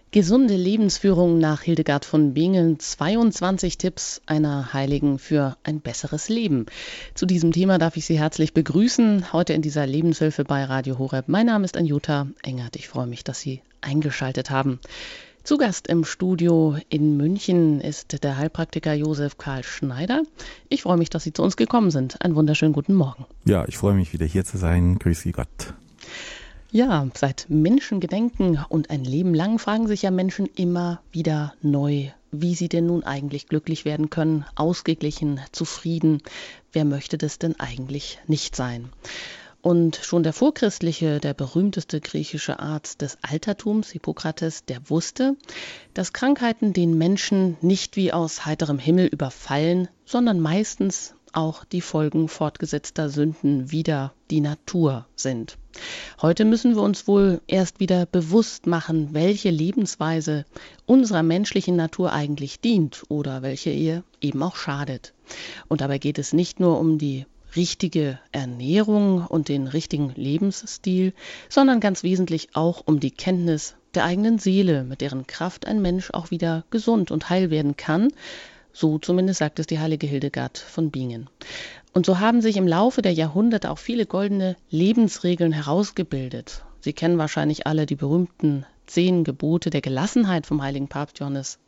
Gesunde Lebensführung nach Hildegard von Bingen, 22 Tipps einer Heiligen für ein besseres Leben. Zu diesem Thema darf ich Sie herzlich begrüßen, heute in dieser Lebenshilfe bei Radio Horeb. Mein Name ist Anjuta Engert, ich freue mich, dass Sie eingeschaltet haben. Zu Gast im Studio in München ist der Heilpraktiker Josef Karl Schneider. Ich freue mich, dass Sie zu uns gekommen sind. Einen wunderschönen guten Morgen. Ja, ich freue mich, wieder hier zu sein. Grüß Gott. Ja, seit Menschengedenken und ein Leben lang fragen sich ja Menschen immer wieder neu, wie sie denn nun eigentlich glücklich werden können, ausgeglichen, zufrieden. Wer möchte das denn eigentlich nicht sein? Und schon der vorchristliche, der berühmteste griechische Arzt des Altertums, Hippokrates, der wusste, dass Krankheiten den Menschen nicht wie aus heiterem Himmel überfallen, sondern meistens auch die Folgen fortgesetzter Sünden wider die Natur sind. Heute müssen wir uns wohl erst wieder bewusst machen, welche Lebensweise unserer menschlichen Natur eigentlich dient oder welche ihr eben auch schadet. Und dabei geht es nicht nur um die richtige Ernährung und den richtigen Lebensstil, sondern ganz wesentlich auch um die Kenntnis der eigenen Seele, mit deren Kraft ein Mensch auch wieder gesund und heil werden kann. So zumindest sagt es die heilige Hildegard von Bingen. Und so haben sich im Laufe der Jahrhunderte auch viele goldene Lebensregeln herausgebildet. Sie kennen wahrscheinlich alle die berühmten 10 Gebote der Gelassenheit vom heiligen Papst Johannes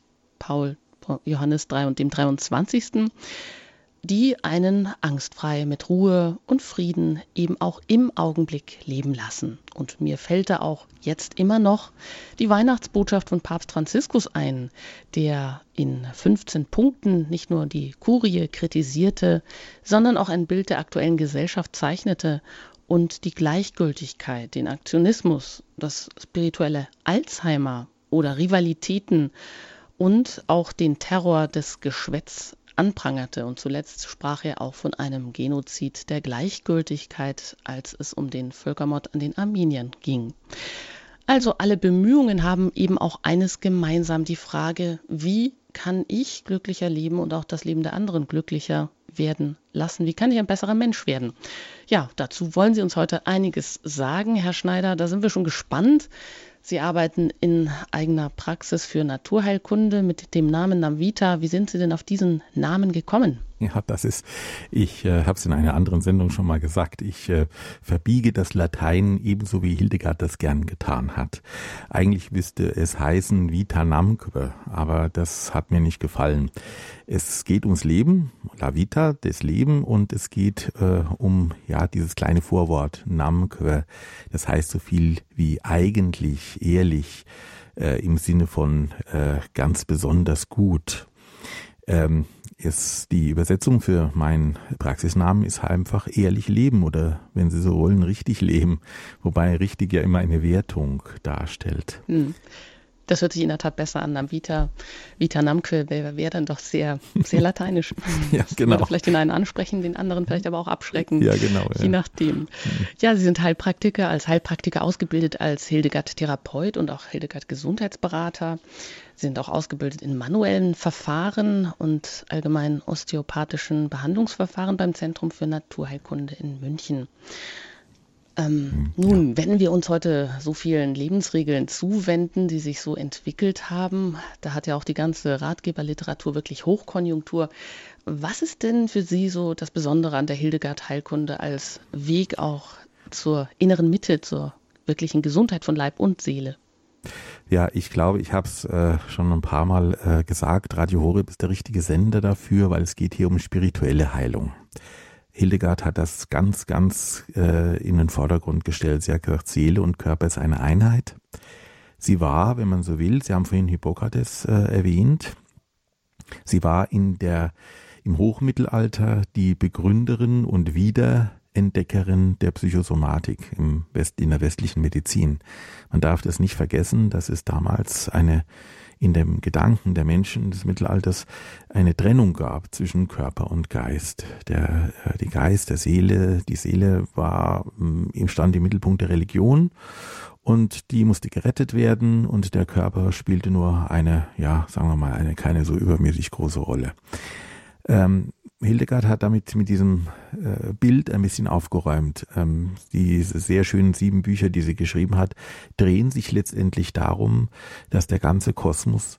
3 und dem 23., die einen angstfrei mit Ruhe und Frieden eben auch im Augenblick leben lassen. Und mir fällt da auch jetzt immer noch die Weihnachtsbotschaft von Papst Franziskus ein, der in 15 Punkten nicht nur die Kurie kritisierte, sondern auch ein Bild der aktuellen Gesellschaft zeichnete und die Gleichgültigkeit, den Aktionismus, das spirituelle Alzheimer oder Rivalitäten und auch den Terror des Geschwätz anprangerte. Und zuletzt sprach er auch von einem Genozid der Gleichgültigkeit, als es um den Völkermord an den Armeniern ging. Also alle Bemühungen haben eben auch eines gemeinsam, die Frage, wie kann ich glücklicher leben und auch das Leben der anderen glücklicher werden lassen? Wie kann ich ein besserer Mensch werden? Ja, dazu wollen Sie uns heute einiges sagen, Herr Schneider. Da sind wir schon gespannt. Sie arbeiten in eigener Praxis für Naturheilkunde mit dem Namen Namvita. Wie sind Sie denn auf diesen Namen gekommen? Ja, ich habe es in einer anderen Sendung schon mal gesagt, ich verbiege das Latein ebenso wie Hildegard das gern getan hat. Eigentlich müsste es heißen Vita Namque, aber das hat mir nicht gefallen. Es geht ums Leben, la vita, das Leben, und es geht um dieses kleine Vorwort Namque. Das heißt so viel wie eigentlich, ehrlich, im Sinne von ganz besonders gut. Die Übersetzung für meinen Praxisnamen ist einfach ehrlich leben oder, wenn Sie so wollen, richtig leben, wobei richtig ja immer eine Wertung darstellt. Das hört sich in der Tat besser an. Vita Namque wäre dann doch sehr, sehr lateinisch. Ja, genau. Würde vielleicht den einen ansprechen, den anderen vielleicht aber auch abschrecken. Ja, genau. Je nachdem. Ja, Sie sind als Heilpraktiker ausgebildet als Hildegard-Therapeut und auch Hildegard-Gesundheitsberater. Sie sind auch ausgebildet in manuellen Verfahren und allgemein osteopathischen Behandlungsverfahren beim Zentrum für Naturheilkunde in München. Wenn wir uns heute so vielen Lebensregeln zuwenden, die sich so entwickelt haben, da hat ja auch die ganze Ratgeberliteratur wirklich Hochkonjunktur. Was ist denn für Sie so das Besondere an der Hildegard-Heilkunde als Weg auch zur inneren Mitte, zur wirklichen Gesundheit von Leib und Seele? Ja, ich glaube, ich habe es schon ein paar Mal gesagt, Radio Horeb ist der richtige Sender dafür, weil es geht hier um spirituelle Heilung. Hildegard hat das ganz in den Vordergrund gestellt. Sie hat gesagt, Seele und Körper ist eine Einheit. Sie war, wenn man so will, Sie haben vorhin Hippokrates erwähnt, sie war im Hochmittelalter die Begründerin und Wiederentdeckerin der Psychosomatik in der westlichen Medizin. Man darf das nicht vergessen, dass es damals in dem Gedanken der Menschen des Mittelalters eine Trennung gab zwischen Körper und Geist. Der Geist, die Seele stand im Mittelpunkt der Religion und die musste gerettet werden und der Körper spielte nur keine so übermäßig große Rolle. Hildegard hat damit mit diesem Bild ein bisschen aufgeräumt. Diese sehr schönen 7 Bücher, die sie geschrieben hat, drehen sich letztendlich darum, dass der ganze Kosmos,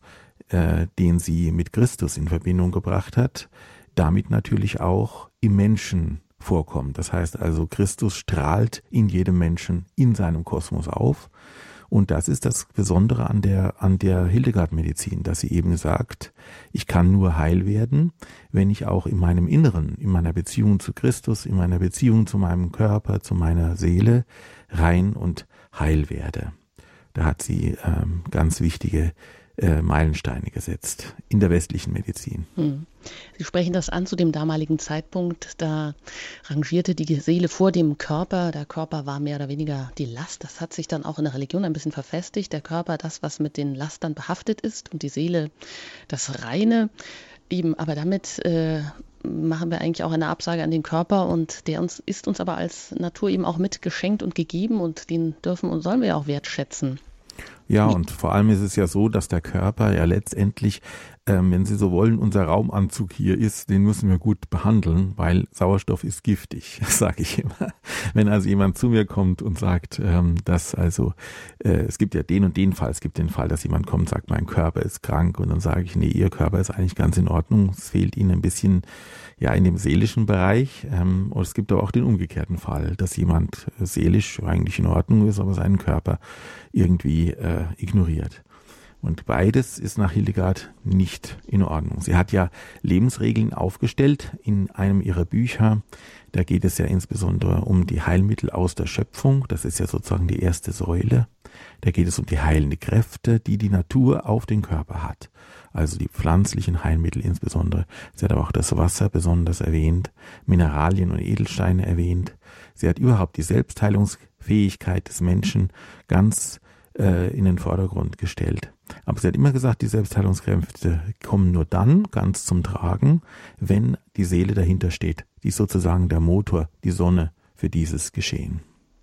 den sie mit Christus in Verbindung gebracht hat, damit natürlich auch im Menschen vorkommt. Das heißt also, Christus strahlt in jedem Menschen in seinem Kosmos auf. Und das ist das Besondere an der Hildegard-Medizin, dass sie eben sagt, ich kann nur heil werden, wenn ich auch in meinem Inneren, in meiner Beziehung zu Christus, in meiner Beziehung zu meinem Körper, zu meiner Seele rein und heil werde. Da hat sie ganz wichtige Meilensteine gesetzt in der westlichen Medizin. Sie sprechen das an zu dem damaligen Zeitpunkt, da rangierte die Seele vor dem Körper. Der Körper war mehr oder weniger die Last. Das hat sich dann auch in der Religion ein bisschen verfestigt. Der Körper das, was mit den Lastern behaftet ist, und die Seele das Reine. Eben, aber damit machen wir eigentlich auch eine Absage an den Körper, und der ist uns aber als Natur eben auch mit geschenkt und gegeben, und den dürfen und sollen wir ja auch wertschätzen. Ja, und vor allem ist es ja so, dass der Körper ja letztendlich, wenn Sie so wollen, unser Raumanzug hier ist, den müssen wir gut behandeln, weil Sauerstoff ist giftig, sage ich immer. Wenn also jemand zu mir kommt und sagt, dass also, es gibt ja den und den Fall, es gibt den Fall, dass jemand kommt und sagt, mein Körper ist krank, und dann sage ich, nee, Ihr Körper ist eigentlich ganz in Ordnung, es fehlt Ihnen ein bisschen ja in dem seelischen Bereich, und es gibt aber auch den umgekehrten Fall, dass jemand seelisch eigentlich in Ordnung ist, aber seinen Körper irgendwie ignoriert. Und beides ist nach Hildegard nicht in Ordnung. Sie hat ja Lebensregeln aufgestellt in einem ihrer Bücher. Da geht es ja insbesondere um die Heilmittel aus der Schöpfung. Das ist ja sozusagen die erste Säule. Da geht es um die heilende Kräfte, die die Natur auf den Körper hat. Also die pflanzlichen Heilmittel insbesondere. Sie hat aber auch das Wasser besonders erwähnt, Mineralien und Edelsteine erwähnt. Sie hat überhaupt die Selbstheilungsfähigkeit des Menschen ganz in den Vordergrund gestellt. Aber sie hat immer gesagt, die Selbstheilungskräfte kommen nur dann ganz zum Tragen, wenn die Seele dahinter steht. Die ist sozusagen der Motor, die Sonne für dieses Geschehen.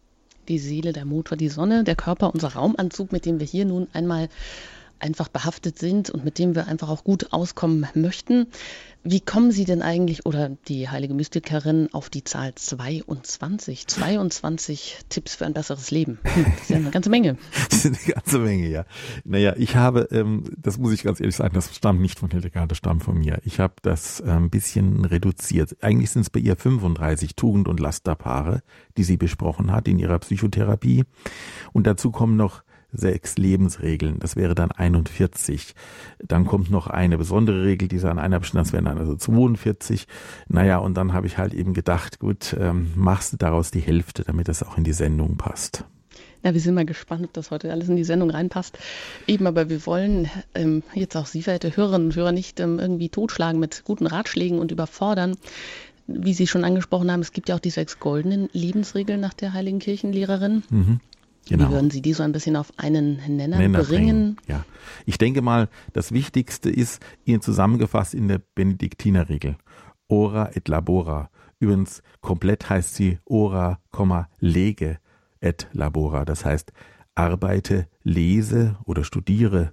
Die Seele, der Motor, die Sonne, der Körper, unser Raumanzug, mit dem wir hier nun einmal einfach behaftet sind und mit dem wir einfach auch gut auskommen möchten. Wie kommen Sie denn eigentlich, oder die heilige Mystikerin, auf die Zahl 22? 22 Tipps für ein besseres Leben. Das ist ja eine ganze Menge. Das ist eine ganze Menge, ja. Naja, ich habe, das muss ich ganz ehrlich sagen, das stammt nicht von Hildegard, das stammt von mir. Ich habe das ein bisschen reduziert. Eigentlich sind es bei ihr 35 Tugend- und Lasterpaare, die sie besprochen hat in ihrer Psychotherapie. Und dazu kommen noch 6 Lebensregeln, das wäre dann 41. Dann kommt noch eine besondere Regel, die sie an einer bestimmten, das wären dann also 42. Naja, und dann habe ich halt eben gedacht, gut, machst du daraus die Hälfte, damit das auch in die Sendung passt. Ja, wir sind mal gespannt, ob das heute alles in die Sendung reinpasst. Eben, aber wir wollen jetzt auch Sie, verehrte Hörerinnen und Hörer, nicht irgendwie totschlagen mit guten Ratschlägen und überfordern. Wie Sie schon angesprochen haben, es gibt ja auch die 6 goldenen Lebensregeln nach der heiligen Kirchenlehrerin. Genau. Wie würden Sie die so ein bisschen auf einen Nenner bringen? Ja, ich denke mal, das Wichtigste ist Ihnen zusammengefasst in der Benediktinerregel. Ora et labora. Übrigens, komplett heißt sie ora, lege et labora. Das heißt, arbeite, lese oder studiere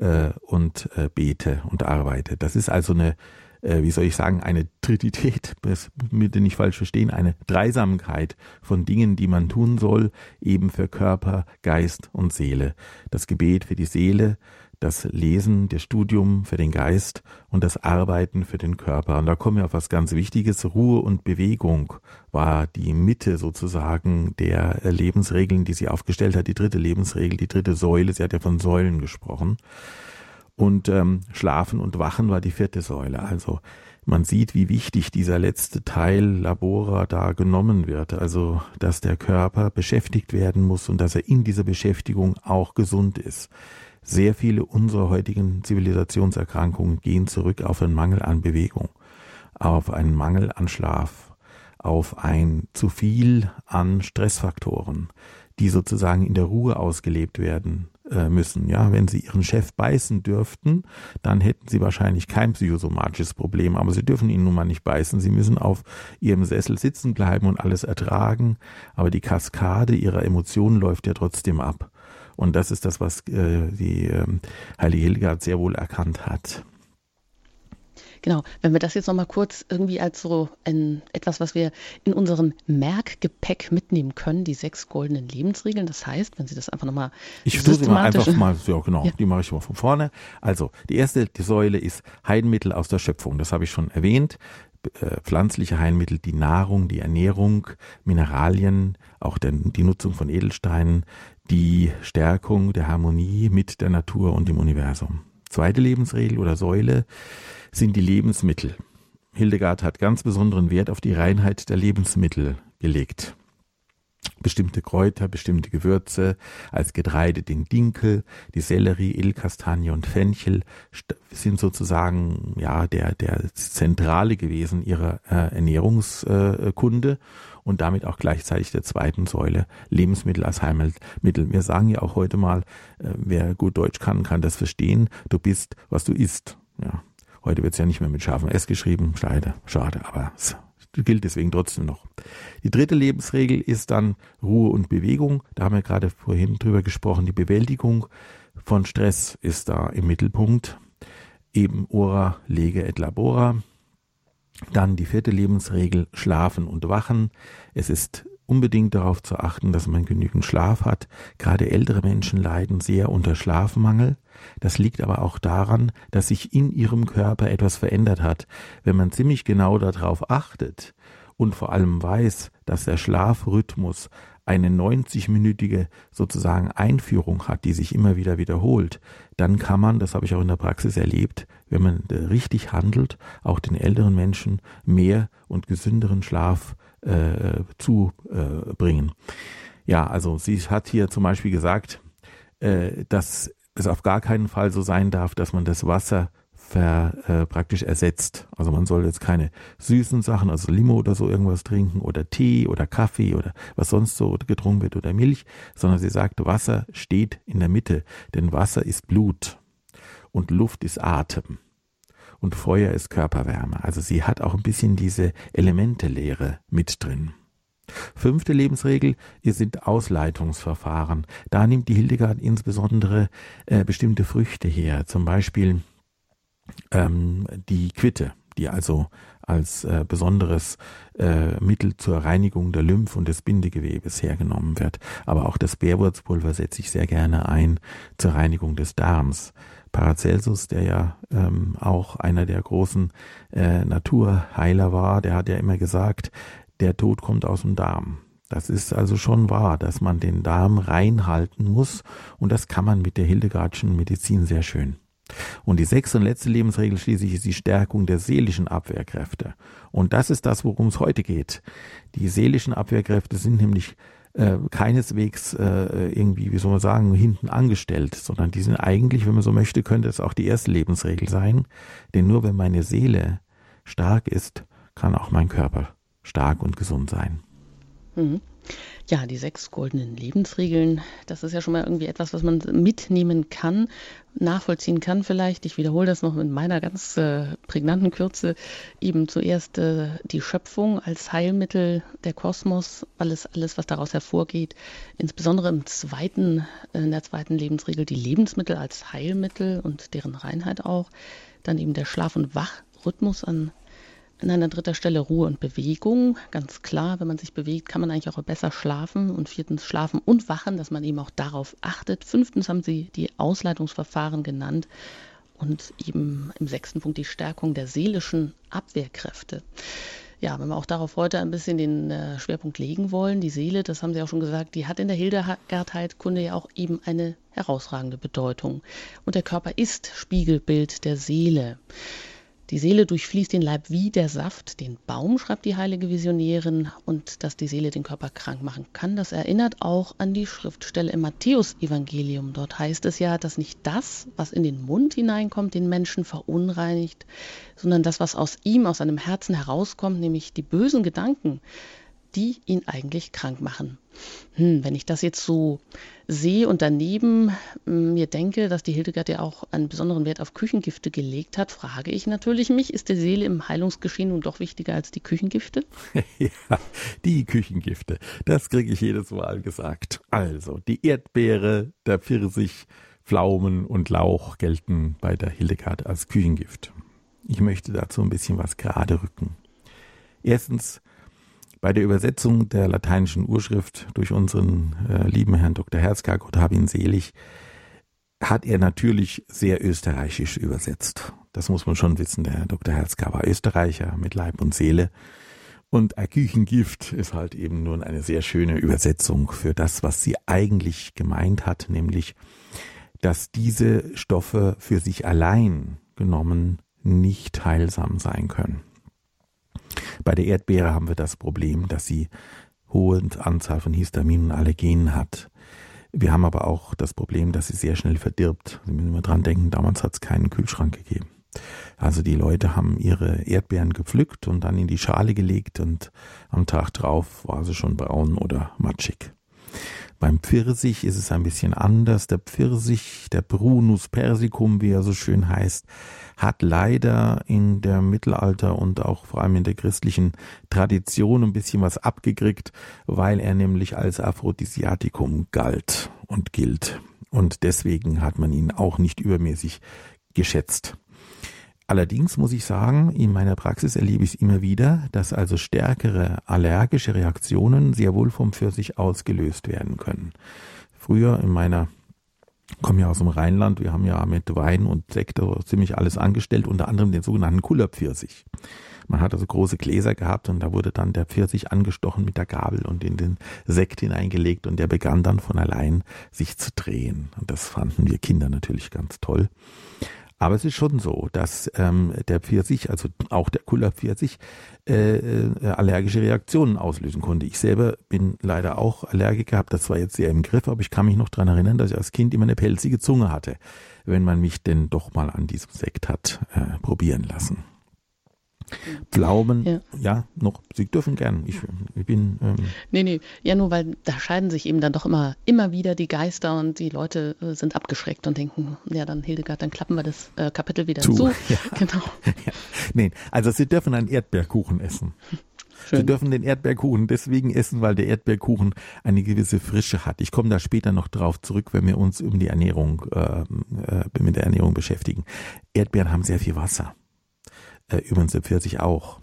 und bete und arbeite. Das ist also eine, wie soll ich sagen, eine Trinität, das bitte nicht falsch verstehen, eine Dreisamkeit von Dingen, die man tun soll, eben für Körper, Geist und Seele. Das Gebet für die Seele, das Lesen, das Studium für den Geist und das Arbeiten für den Körper. Und da kommen wir auf was ganz Wichtiges. Ruhe und Bewegung war die Mitte sozusagen der Lebensregeln, die sie aufgestellt hat. Die 3. Lebensregel, die 3. Säule, sie hat ja von Säulen gesprochen. Und Schlafen und Wachen war die 4. Säule. Also man sieht, wie wichtig dieser letzte Teil Labora da genommen wird. Also dass der Körper beschäftigt werden muss und dass er in dieser Beschäftigung auch gesund ist. Sehr viele unserer heutigen Zivilisationserkrankungen gehen zurück auf einen Mangel an Bewegung, auf einen Mangel an Schlaf, auf ein zu viel an Stressfaktoren, die sozusagen in der Ruhe ausgelebt werden müssen. Ja, wenn Sie Ihren Chef beißen dürften, dann hätten Sie wahrscheinlich kein psychosomatisches Problem, aber Sie dürfen ihn nun mal nicht beißen. Sie müssen auf Ihrem Sessel sitzen bleiben und alles ertragen, aber die Kaskade Ihrer Emotionen läuft ja trotzdem ab. Und das ist das, was die heilige Hildegard sehr wohl erkannt hat. Genau, wenn wir das jetzt nochmal kurz irgendwie als so etwas, was wir in unserem Merkgepäck mitnehmen können, die 6 goldenen Lebensregeln. Das heißt, wenn Sie das einfach nochmal Ich tue sie mal systematisch... einfach mal, ja genau, Ja. die mache ich mal von vorne. Also, die erste Säule ist Heilmittel aus der Schöpfung. Das habe ich schon erwähnt. Pflanzliche Heilmittel, die Nahrung, die Ernährung, Mineralien, auch die Nutzung von Edelsteinen, die Stärkung der Harmonie mit der Natur und dem Universum. Zweite Lebensregel oder Säule sind die Lebensmittel. Hildegard hat ganz besonderen Wert auf die Reinheit der Lebensmittel gelegt. Bestimmte Kräuter, bestimmte Gewürze, als Getreide den Dinkel, die Sellerie, Edelkastanie und Fenchel sind sozusagen ja der Zentrale gewesen ihrer Ernährungskunde und damit auch gleichzeitig der zweiten Säule Lebensmittel als Heilmittel. Wir sagen ja auch heute mal, wer gut Deutsch kann das verstehen. Du bist, was du isst. Ja. Heute wird es ja nicht mehr mit scharfem S geschrieben, schade, aber es gilt deswegen trotzdem noch. Die dritte Lebensregel ist dann Ruhe und Bewegung. Da haben wir gerade vorhin drüber gesprochen. Die Bewältigung von Stress ist da im Mittelpunkt. Eben ora lege et labora. Dann die vierte Lebensregel, Schlafen und Wachen. Es ist unbedingt darauf zu achten, dass man genügend Schlaf hat. Gerade ältere Menschen leiden sehr unter Schlafmangel. Das liegt aber auch daran, dass sich in ihrem Körper etwas verändert hat. Wenn man ziemlich genau darauf achtet und vor allem weiß, dass der Schlafrhythmus eine 90-minütige sozusagen Einführung hat, die sich immer wieder wiederholt, dann kann man, das habe ich auch in der Praxis erlebt, wenn man richtig handelt, auch den älteren Menschen mehr und gesünderen Schlaf zubringen. Ja, also sie hat hier zum Beispiel gesagt, dass es auf gar keinen Fall so sein darf, dass man das Wasser praktisch ersetzt. Also man soll jetzt keine süßen Sachen, also Limo oder so irgendwas trinken oder Tee oder Kaffee oder was sonst so getrunken wird oder Milch, sondern sie sagt, Wasser steht in der Mitte, denn Wasser ist Blut und Luft ist Atem. Und Feuer ist Körperwärme. Also sie hat auch ein bisschen diese Elementelehre mit drin. 5. Lebensregel, sind Ausleitungsverfahren. Da nimmt die Hildegard insbesondere bestimmte Früchte her. Zum Beispiel die Quitte, die also als besonderes Mittel zur Reinigung der Lymph- und des Bindegewebes hergenommen wird. Aber auch das Bärwurzpulver setze ich sehr gerne ein zur Reinigung des Darms. Paracelsus, der ja auch einer der großen Naturheiler war, der hat ja immer gesagt, der Tod kommt aus dem Darm. Das ist also schon wahr, dass man den Darm reinhalten muss und das kann man mit der Hildegardschen Medizin sehr schön. Und die 6. und letzte Lebensregel schließlich ist die Stärkung der seelischen Abwehrkräfte. Und das ist das, worum es heute geht. Die seelischen Abwehrkräfte sind nämlich keineswegs irgendwie, wie soll man sagen, hinten angestellt, sondern die sind eigentlich, wenn man so möchte, könnte es auch die erste Lebensregel sein. Denn nur wenn meine Seele stark ist, kann auch mein Körper stark und gesund sein. Mhm. Ja, die 6 goldenen Lebensregeln, das ist ja schon mal irgendwie etwas, was man mitnehmen kann, nachvollziehen kann vielleicht. Ich wiederhole das noch in meiner ganz prägnanten Kürze. Eben zuerst die Schöpfung als Heilmittel, der Kosmos, alles, was daraus hervorgeht. Insbesondere in der zweiten Lebensregel die Lebensmittel als Heilmittel und deren Reinheit auch. Dann eben der Schlaf- und Wachrhythmus an einer 3. Stelle Ruhe und Bewegung. Ganz klar, wenn man sich bewegt, kann man eigentlich auch besser schlafen. Und 4. Schlafen und Wachen, dass man eben auch darauf achtet. 5. haben Sie die Ausleitungsverfahren genannt. Und eben im 6. Punkt die Stärkung der seelischen Abwehrkräfte. Ja, wenn wir auch darauf heute ein bisschen den Schwerpunkt legen wollen, die Seele, das haben Sie auch schon gesagt, die hat in der Hildegard-Heilkunde ja auch eben eine herausragende Bedeutung. Und der Körper ist Spiegelbild der Seele. Die Seele durchfließt den Leib wie der Saft, den Baum, schreibt die heilige Visionärin, und dass die Seele den Körper krank machen kann, das erinnert auch an die Schriftstelle im Matthäusevangelium. Dort heißt es ja, dass nicht das, was in den Mund hineinkommt, den Menschen verunreinigt, sondern das, was aus ihm, aus seinem Herzen herauskommt, nämlich die bösen Gedanken, die ihn eigentlich krank machen. Wenn ich das jetzt so sehe und daneben mir denke, dass die Hildegard ja auch einen besonderen Wert auf Küchengifte gelegt hat, frage ich natürlich mich, ist die Seele im Heilungsgeschehen nun doch wichtiger als die Küchengifte? Ja, die Küchengifte, das kriege ich jedes Mal gesagt. Also, die Erdbeere, der Pfirsich, Pflaumen und Lauch gelten bei der Hildegard als Küchengift. Ich möchte dazu ein bisschen was gerade rücken. Erstens, bei der Übersetzung der lateinischen Urschrift durch unseren lieben Herrn Dr. Herzkar, Gott hab ihn selig, hat er natürlich sehr österreichisch übersetzt. Das muss man schon wissen. Der Herr Dr. Herzkar war Österreicher mit Leib und Seele. Und ein Küchengift ist halt eben nur eine sehr schöne Übersetzung für das, was sie eigentlich gemeint hat, nämlich, dass diese Stoffe für sich allein genommen nicht heilsam sein können. Bei der Erdbeere haben wir das Problem, dass sie hohe Anzahl von Histamin und Allergenen hat. Wir haben aber auch das Problem, dass sie sehr schnell verdirbt. Sie müssen immer dran denken, damals hat es keinen Kühlschrank gegeben. Also die Leute haben ihre Erdbeeren gepflückt und dann in die Schale gelegt und am Tag drauf war sie schon braun oder matschig. Beim Pfirsich ist es ein bisschen anders. Der Pfirsich, der Prunus persicum, wie er so schön heißt, hat leider in der Mittelalter und auch vor allem in der christlichen Tradition ein bisschen was abgekriegt, weil er nämlich als Aphrodisiatikum galt und gilt. Und deswegen hat man ihn auch nicht übermäßig geschätzt. Allerdings muss ich sagen, in meiner Praxis erlebe ich es immer wieder, dass also stärkere allergische Reaktionen sehr wohl vom Pfirsich ausgelöst werden können. Früher ich komme ja aus dem Rheinland, wir haben ja mit Wein und Sekt ziemlich alles angestellt, unter anderem den sogenannten Kullerpfirsich. Man hat also große Gläser gehabt und da wurde dann der Pfirsich angestochen mit der Gabel und in den Sekt hineingelegt und der begann dann von allein sich zu drehen. Und das fanden wir Kinder natürlich ganz toll. Aber es ist schon so, dass der Pfirsich, also auch der Kullerpfirsich, allergische Reaktionen auslösen konnte. Ich selber bin leider auch Allergiker, habe das zwar jetzt sehr im Griff, aber ich kann mich noch daran erinnern, dass ich als Kind immer eine pelzige Zunge hatte, wenn man mich denn doch mal an diesem Sekt hat probieren lassen. Pflaumen, ja, noch, Sie dürfen gern. Ich bin. Nee, ja, nur weil da scheiden sich eben dann doch immer wieder die Geister und die Leute sind abgeschreckt und denken, ja, dann Hildegard, dann klappen wir das Kapitel wieder zu. Ja. Genau. Ja. Nee, also Sie dürfen einen Erdbeerkuchen essen. Schön. Sie dürfen den Erdbeerkuchen deswegen essen, weil der Erdbeerkuchen eine gewisse Frische hat. Ich komme da später noch drauf zurück, wenn wir uns mit der Ernährung beschäftigen. Erdbeeren haben sehr viel Wasser. Übrigens der Pfirsich auch.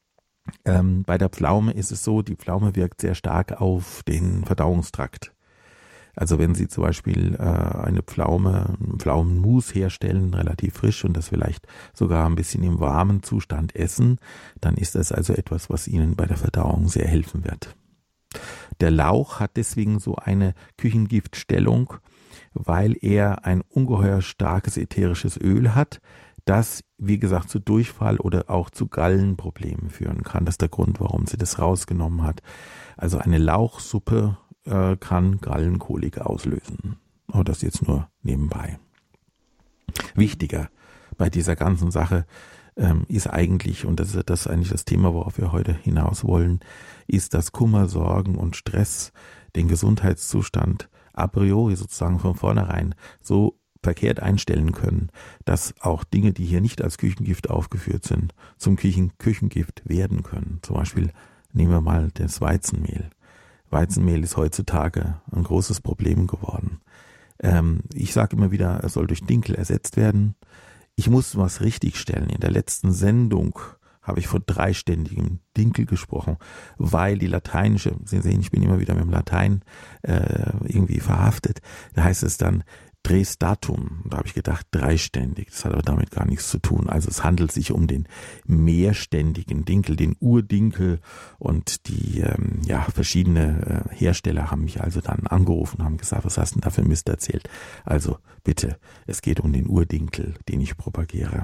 Bei der Pflaume ist es so, die Pflaume wirkt sehr stark auf den Verdauungstrakt. Also wenn Sie zum Beispiel einen Pflaumenmus herstellen, relativ frisch und das vielleicht sogar ein bisschen im warmen Zustand essen, dann ist das also etwas, was Ihnen bei der Verdauung sehr helfen wird. Der Lauch hat deswegen so eine Küchengiftstellung, weil er ein ungeheuer starkes ätherisches Öl hat, das, wie gesagt, zu Durchfall oder auch zu Gallenproblemen führen kann. Das ist der Grund, warum sie das rausgenommen hat. Also eine Lauchsuppe kann Gallenkolik auslösen. Aber das jetzt nur nebenbei. Wichtiger bei dieser ganzen Sache ist eigentlich, und das ist eigentlich das Thema, worauf wir heute hinaus wollen, ist, dass Kummer, Sorgen und Stress den Gesundheitszustand a priori sozusagen von vornherein so verkehrt einstellen können, dass auch Dinge, die hier nicht als Küchengift aufgeführt sind, zum Küchengift werden können. Zum Beispiel nehmen wir mal das Weizenmehl. Weizenmehl ist heutzutage ein großes Problem geworden. Ich sage immer wieder, es soll durch Dinkel ersetzt werden. Ich muss was richtigstellen. In der letzten Sendung habe ich von dreiständigem Dinkel gesprochen, weil die lateinische, Sie sehen, ich bin immer wieder mit dem Latein irgendwie verhaftet, da heißt es dann Dresdatum. Da habe ich gedacht, dreiständig. Das hat aber damit gar nichts zu tun. Also es handelt sich um den mehrständigen Dinkel, den Urdinkel, und die verschiedene Hersteller haben mich also dann angerufen und haben gesagt, was hast du denn da für Mist erzählt? Also bitte, es geht um den Urdinkel, den ich propagiere.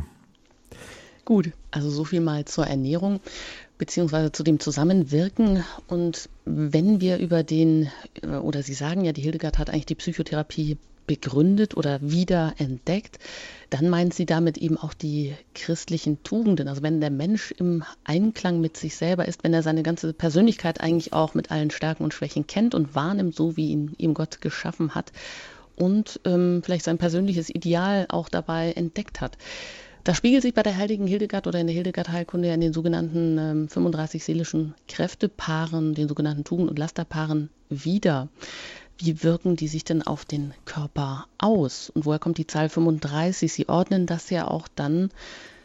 Gut, also so viel mal zur Ernährung beziehungsweise zu dem Zusammenwirken. Und wenn wir oder Sie sagen ja, die Hildegard hat eigentlich die Psychotherapie begründet oder wiederentdeckt, dann meint sie damit eben auch die christlichen Tugenden. Also wenn der Mensch im Einklang mit sich selber ist, wenn er seine ganze Persönlichkeit eigentlich auch mit allen Stärken und Schwächen kennt und wahrnimmt, so wie ihn ihm Gott geschaffen hat und vielleicht sein persönliches Ideal auch dabei entdeckt hat. Das spiegelt sich bei der heiligen Hildegard oder in der Hildegard-Heilkunde in den sogenannten 35 seelischen Kräftepaaren, den sogenannten Tugend- und Lasterpaaren wider. Wie wirken die sich denn auf den Körper aus? Und woher kommt die Zahl 35? Sie ordnen das ja auch dann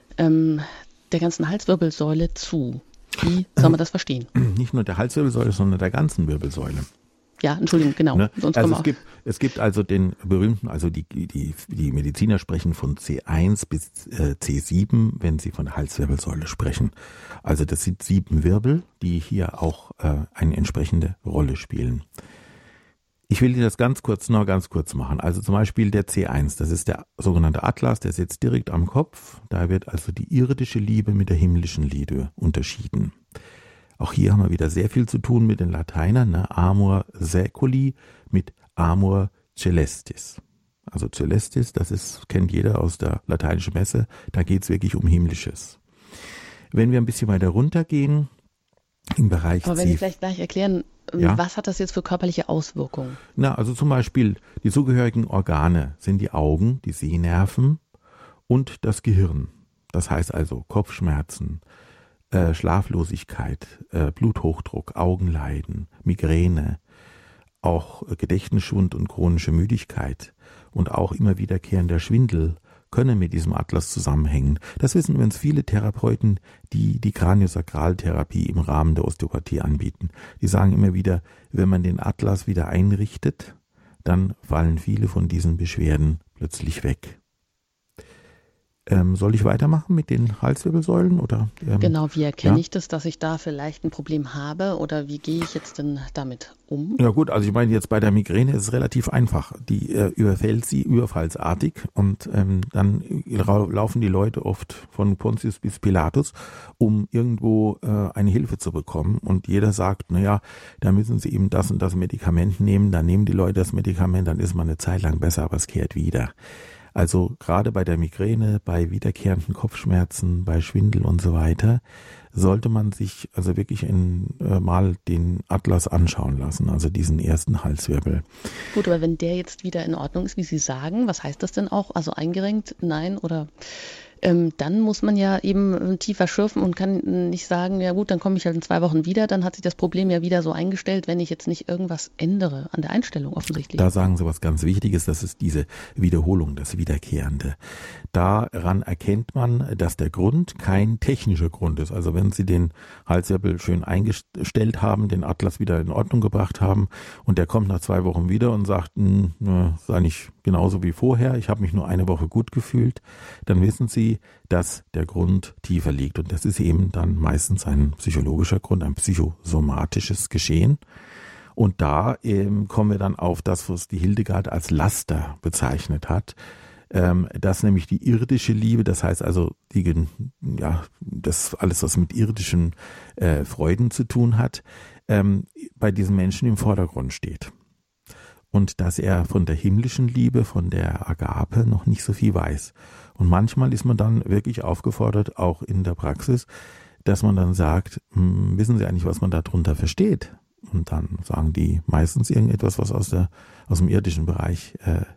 der ganzen Halswirbelsäule zu. Wie soll man das verstehen? Nicht nur der Halswirbelsäule, sondern der ganzen Wirbelsäule. Ja, Entschuldigung, genau. Ne? Sonst Also es gibt also den berühmten, also die Mediziner sprechen von C1 bis C7, wenn sie von der Halswirbelsäule sprechen. Also das sind 7 Wirbel, die hier auch eine entsprechende Rolle spielen. Ich will dir das ganz kurz machen. Also zum Beispiel der C1, das ist der sogenannte Atlas, der sitzt direkt am Kopf. Da wird also die irdische Liebe mit der himmlischen Liebe unterschieden. Auch hier haben wir wieder sehr viel zu tun mit den Lateinern, ne? Amor saeculi mit Amor celestis. Also celestis, kennt jeder aus der lateinischen Messe, da geht es wirklich um Himmlisches. Wenn wir ein bisschen weiter runtergehen, im Bereich Aber wenn Sie vielleicht gleich erklären, was hat das jetzt für körperliche Auswirkungen? Na, also zum Beispiel die zugehörigen Organe sind die Augen, die Sehnerven und das Gehirn. Das heißt also Kopfschmerzen, Schlaflosigkeit, Bluthochdruck, Augenleiden, Migräne, auch Gedächtnisschwund und chronische Müdigkeit und auch immer wiederkehrender Schwindel können mit diesem Atlas zusammenhängen. Das wissen übrigens viele Therapeuten, die die Kraniosakraltherapie im Rahmen der Osteopathie anbieten. Die sagen immer wieder, wenn man den Atlas wieder einrichtet, dann fallen viele von diesen Beschwerden plötzlich weg. Soll ich weitermachen mit den Halswirbelsäulen? Oder, genau, wie erkenne ich das, dass ich da vielleicht ein Problem habe oder wie gehe ich jetzt denn damit um? Ja gut, also ich meine jetzt bei der Migräne ist es relativ einfach. Die überfällt sie überfallsartig und dann laufen die Leute oft von Pontius bis Pilatus, um irgendwo eine Hilfe zu bekommen. Und jeder sagt, naja, da müssen sie eben das und das Medikament nehmen. Dann nehmen die Leute das Medikament, dann ist man eine Zeit lang besser, aber es kehrt wieder. Also gerade bei der Migräne, bei wiederkehrenden Kopfschmerzen, bei Schwindel und so weiter, sollte man sich also wirklich mal den Atlas anschauen lassen, also diesen ersten Halswirbel. Gut, aber wenn der jetzt wieder in Ordnung ist, wie Sie sagen, was heißt das denn auch? Also eingerenkt, nein oder... dann muss man ja eben tiefer schürfen und kann nicht sagen, ja gut, dann komme ich halt in 2 Wochen wieder, dann hat sich das Problem ja wieder so eingestellt, wenn ich jetzt nicht irgendwas ändere an der Einstellung offensichtlich. Da sagen Sie was ganz Wichtiges, das ist diese Wiederholung, das Wiederkehrende. Daran erkennt man, dass der Grund kein technischer Grund ist. Also wenn Sie den Halswirbel schön eingestellt haben, den Atlas wieder in Ordnung gebracht haben und der kommt nach 2 Wochen wieder und sagt, ist eigentlich genauso wie vorher, ich habe mich nur 1 Woche gut gefühlt, dann wissen Sie, dass der Grund tiefer liegt. Und das ist eben dann meistens ein psychologischer Grund, ein psychosomatisches Geschehen. Und da kommen wir dann auf das, was die Hildegard als Laster bezeichnet hat. Das nämlich die irdische Liebe, das heißt also das alles, was mit irdischen Freuden zu tun hat, bei diesen Menschen im Vordergrund steht. Und dass er von der himmlischen Liebe, von der Agape noch nicht so viel weiß. Und manchmal ist man dann wirklich aufgefordert, auch in der Praxis, dass man dann sagt, wissen Sie eigentlich, was man darunter versteht? Und dann sagen die meistens irgendetwas, was aus dem irdischen Bereich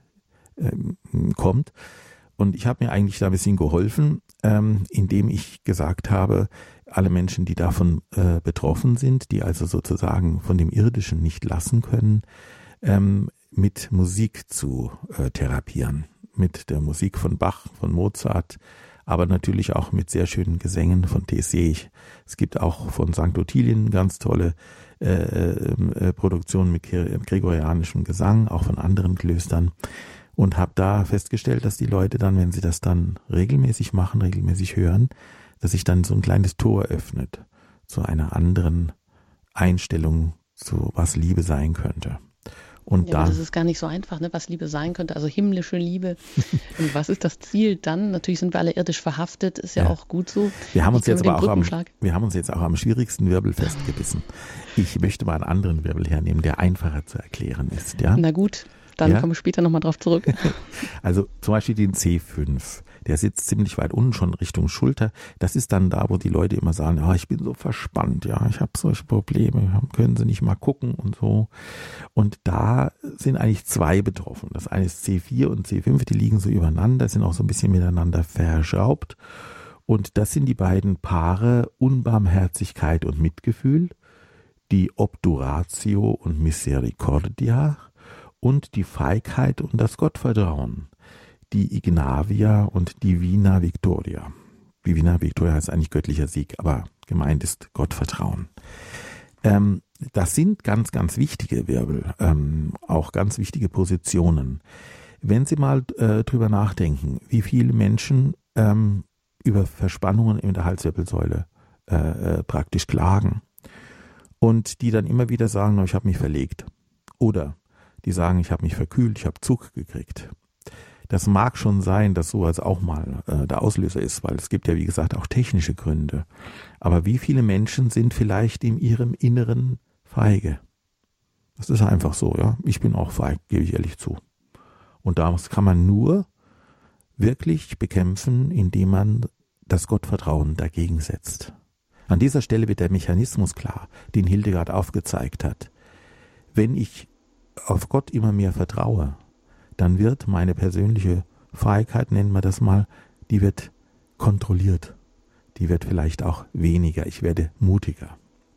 kommt. Und ich habe mir eigentlich da ein bisschen geholfen, indem ich gesagt habe, alle Menschen, die davon betroffen sind, die also sozusagen von dem Irdischen nicht lassen können, mit Musik zu therapieren. Mit der Musik von Bach, von Mozart, aber natürlich auch mit sehr schönen Gesängen von Tessier. Es gibt auch von St. Ottilien ganz tolle Produktionen mit gregorianischem Gesang, auch von anderen Klöstern. Und habe da festgestellt, dass die Leute dann, wenn sie das dann regelmäßig machen, regelmäßig hören, dass sich dann so ein kleines Tor öffnet zu einer anderen Einstellung, zu was Liebe sein könnte. Und ja, das ist gar nicht so einfach, ne, was Liebe sein könnte, also himmlische Liebe. Und was ist das Ziel dann? Natürlich sind wir alle irdisch verhaftet, ist ja auch gut so. Wir haben uns jetzt auch am schwierigsten Wirbel festgebissen. Ich möchte mal einen anderen Wirbel hernehmen, der einfacher zu erklären ist. Ja? Na gut, dann kommen wir später nochmal drauf zurück. Also zum Beispiel den C5. Der sitzt ziemlich weit unten, schon Richtung Schulter. Das ist dann da, wo die Leute immer sagen, ich bin so verspannt, ich habe solche Probleme, können Sie nicht mal gucken und so. Und da sind eigentlich 2 betroffen. Das eine ist C4 und C5, die liegen so übereinander, sind auch so ein bisschen miteinander verschraubt. Und das sind die beiden Paare Unbarmherzigkeit und Mitgefühl, die Obduratio und Misericordia und die Feigheit und das Gottvertrauen. Die Ignavia und Divina Victoria. Divina Victoria heißt eigentlich göttlicher Sieg, aber gemeint ist Gottvertrauen. Das sind ganz, ganz wichtige Wirbel, auch ganz wichtige Positionen. Wenn Sie mal drüber nachdenken, wie viele Menschen über Verspannungen in der Halswirbelsäule praktisch klagen und die dann immer wieder sagen, ich habe mich verlegt. Oder die sagen, ich habe mich verkühlt, ich habe Zug gekriegt. Das mag schon sein, dass sowas auch mal der Auslöser ist, weil es gibt ja, wie gesagt, auch technische Gründe. Aber wie viele Menschen sind vielleicht in ihrem Inneren feige? Das ist einfach so, ja. Ich bin auch feig, gebe ich ehrlich zu. Und das kann man nur wirklich bekämpfen, indem man das Gottvertrauen dagegen setzt. An dieser Stelle wird der Mechanismus klar, den Hildegard aufgezeigt hat. Wenn ich auf Gott immer mehr vertraue, dann wird meine persönliche Feigheit, nennen wir das mal, die wird kontrolliert. Die wird vielleicht auch weniger. Ich werde mutiger.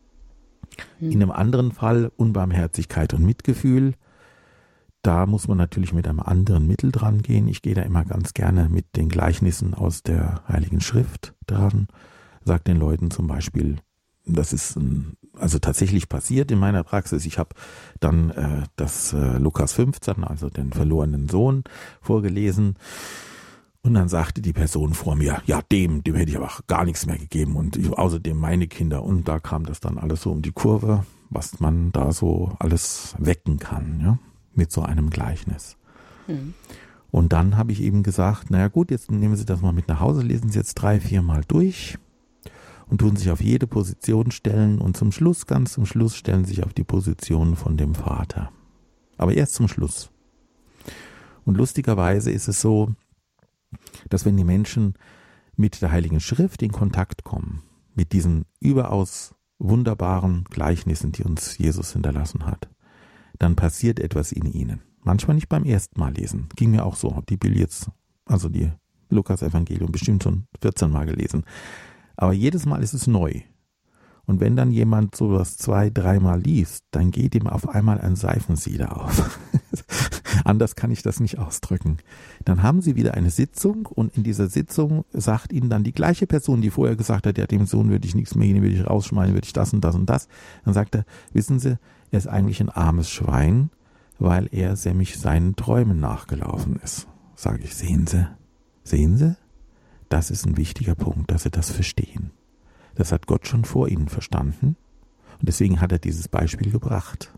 In einem anderen Fall Unbarmherzigkeit und Mitgefühl. Da muss man natürlich mit einem anderen Mittel dran gehen. Ich gehe da immer ganz gerne mit den Gleichnissen aus der Heiligen Schrift dran. Sag den Leuten zum Beispiel, das ist also tatsächlich passiert in meiner Praxis. Ich habe dann das Lukas 15, also den verlorenen Sohn, vorgelesen. Und dann sagte die Person vor mir, ja, dem hätte ich aber gar nichts mehr gegeben und außerdem meine Kinder. Und da kam das dann alles so um die Kurve, was man da so alles wecken kann, ja, mit so einem Gleichnis. Und dann habe ich eben gesagt, naja gut, jetzt nehmen Sie das mal mit nach Hause, lesen Sie jetzt 3-4 Mal durch und tun sich auf jede Position stellen und zum Schluss, ganz zum Schluss, stellen Sie sich auf die Position von dem Vater. Aber erst zum Schluss. Und lustigerweise ist es so, dass wenn die Menschen mit der Heiligen Schrift in Kontakt kommen, mit diesen überaus wunderbaren Gleichnissen, die uns Jesus hinterlassen hat, dann passiert etwas in ihnen. Manchmal nicht beim ersten Mal lesen. Ging mir auch so. Hab die Bibel jetzt, also die Lukas-Evangelium, bestimmt schon 14 Mal gelesen. Aber jedes Mal ist es neu. Und wenn dann jemand sowas 2-3 Mal liest, dann geht ihm auf einmal ein Seifensieder auf. Anders kann ich das nicht ausdrücken. Dann haben sie wieder eine Sitzung und in dieser Sitzung sagt ihnen dann die gleiche Person, die vorher gesagt hat, ja, dem Sohn würde ich nichts mehr geben, würde ich rausschmeißen, würde ich das und das und das. Dann sagt er, wissen Sie, er ist eigentlich ein armes Schwein, weil er nämlich seinen Träumen nachgelaufen ist. Sage ich, sehen Sie? Das ist ein wichtiger Punkt, dass Sie das verstehen. Das hat Gott schon vor ihnen verstanden und deswegen hat er dieses Beispiel gebracht.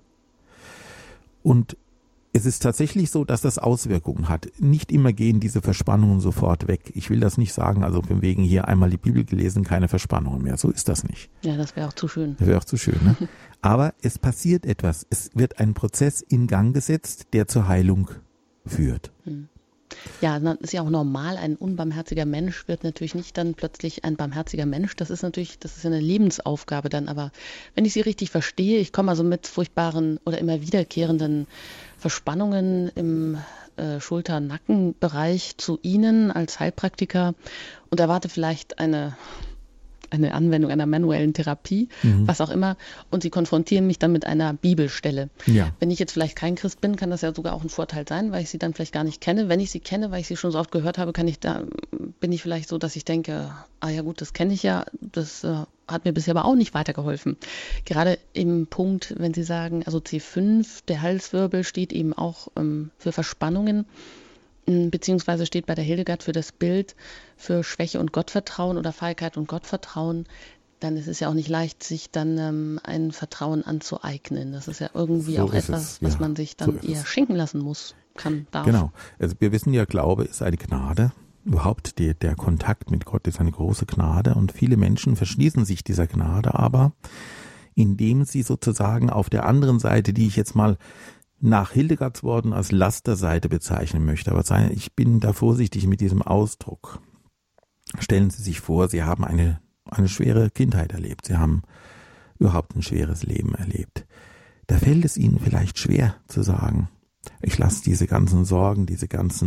Und es ist tatsächlich so, dass das Auswirkungen hat. Nicht immer gehen diese Verspannungen sofort weg. Ich will das nicht sagen, also von wegen hier einmal die Bibel gelesen, keine Verspannungen mehr. So ist das nicht. Ja, das wäre auch zu schön. Das wäre auch zu schön, ne? Aber es passiert etwas. Es wird ein Prozess in Gang gesetzt, der zur Heilung führt. Ja, das ist ja auch normal. Ein unbarmherziger Mensch wird natürlich nicht dann plötzlich ein barmherziger Mensch. Das ist ja eine Lebensaufgabe dann. Aber wenn ich Sie richtig verstehe, ich komme also mit furchtbaren oder immer wiederkehrenden Verspannungen im Schulter-Nacken-Bereich zu Ihnen als Heilpraktiker und erwarte vielleicht eine Anwendung einer manuellen Therapie, was auch immer, und Sie konfrontieren mich dann mit einer Bibelstelle. Ja. Wenn ich jetzt vielleicht kein Christ bin, kann das ja sogar auch ein Vorteil sein, weil ich Sie dann vielleicht gar nicht kenne. Wenn ich Sie kenne, weil ich Sie schon so oft gehört habe, bin ich vielleicht so, dass ich denke, ja gut, das kenne ich ja, das hat mir bisher aber auch nicht weitergeholfen. Gerade im Punkt, wenn Sie sagen, also C5, der Halswirbel steht eben auch für Verspannungen, beziehungsweise steht bei der Hildegard für das Bild für Schwäche und Gottvertrauen oder Feigheit und Gottvertrauen, dann ist es ja auch nicht leicht, sich dann ein Vertrauen anzueignen. Das ist ja irgendwie so auch etwas, was man sich dann eher schenken lassen muss, darf. Genau. Also wir wissen ja, Glaube ist eine Gnade. Überhaupt der Kontakt mit Gott ist eine große Gnade und viele Menschen verschließen sich dieser Gnade aber, indem sie sozusagen auf der anderen Seite, die ich jetzt mal nach Hildegards Worten als Lasterseite bezeichnen möchte. Aber ich bin da vorsichtig mit diesem Ausdruck. Stellen Sie sich vor, Sie haben eine schwere Kindheit erlebt. Sie haben überhaupt ein schweres Leben erlebt. Da fällt es Ihnen vielleicht schwer zu sagen, ich lasse diese ganzen Sorgen, diese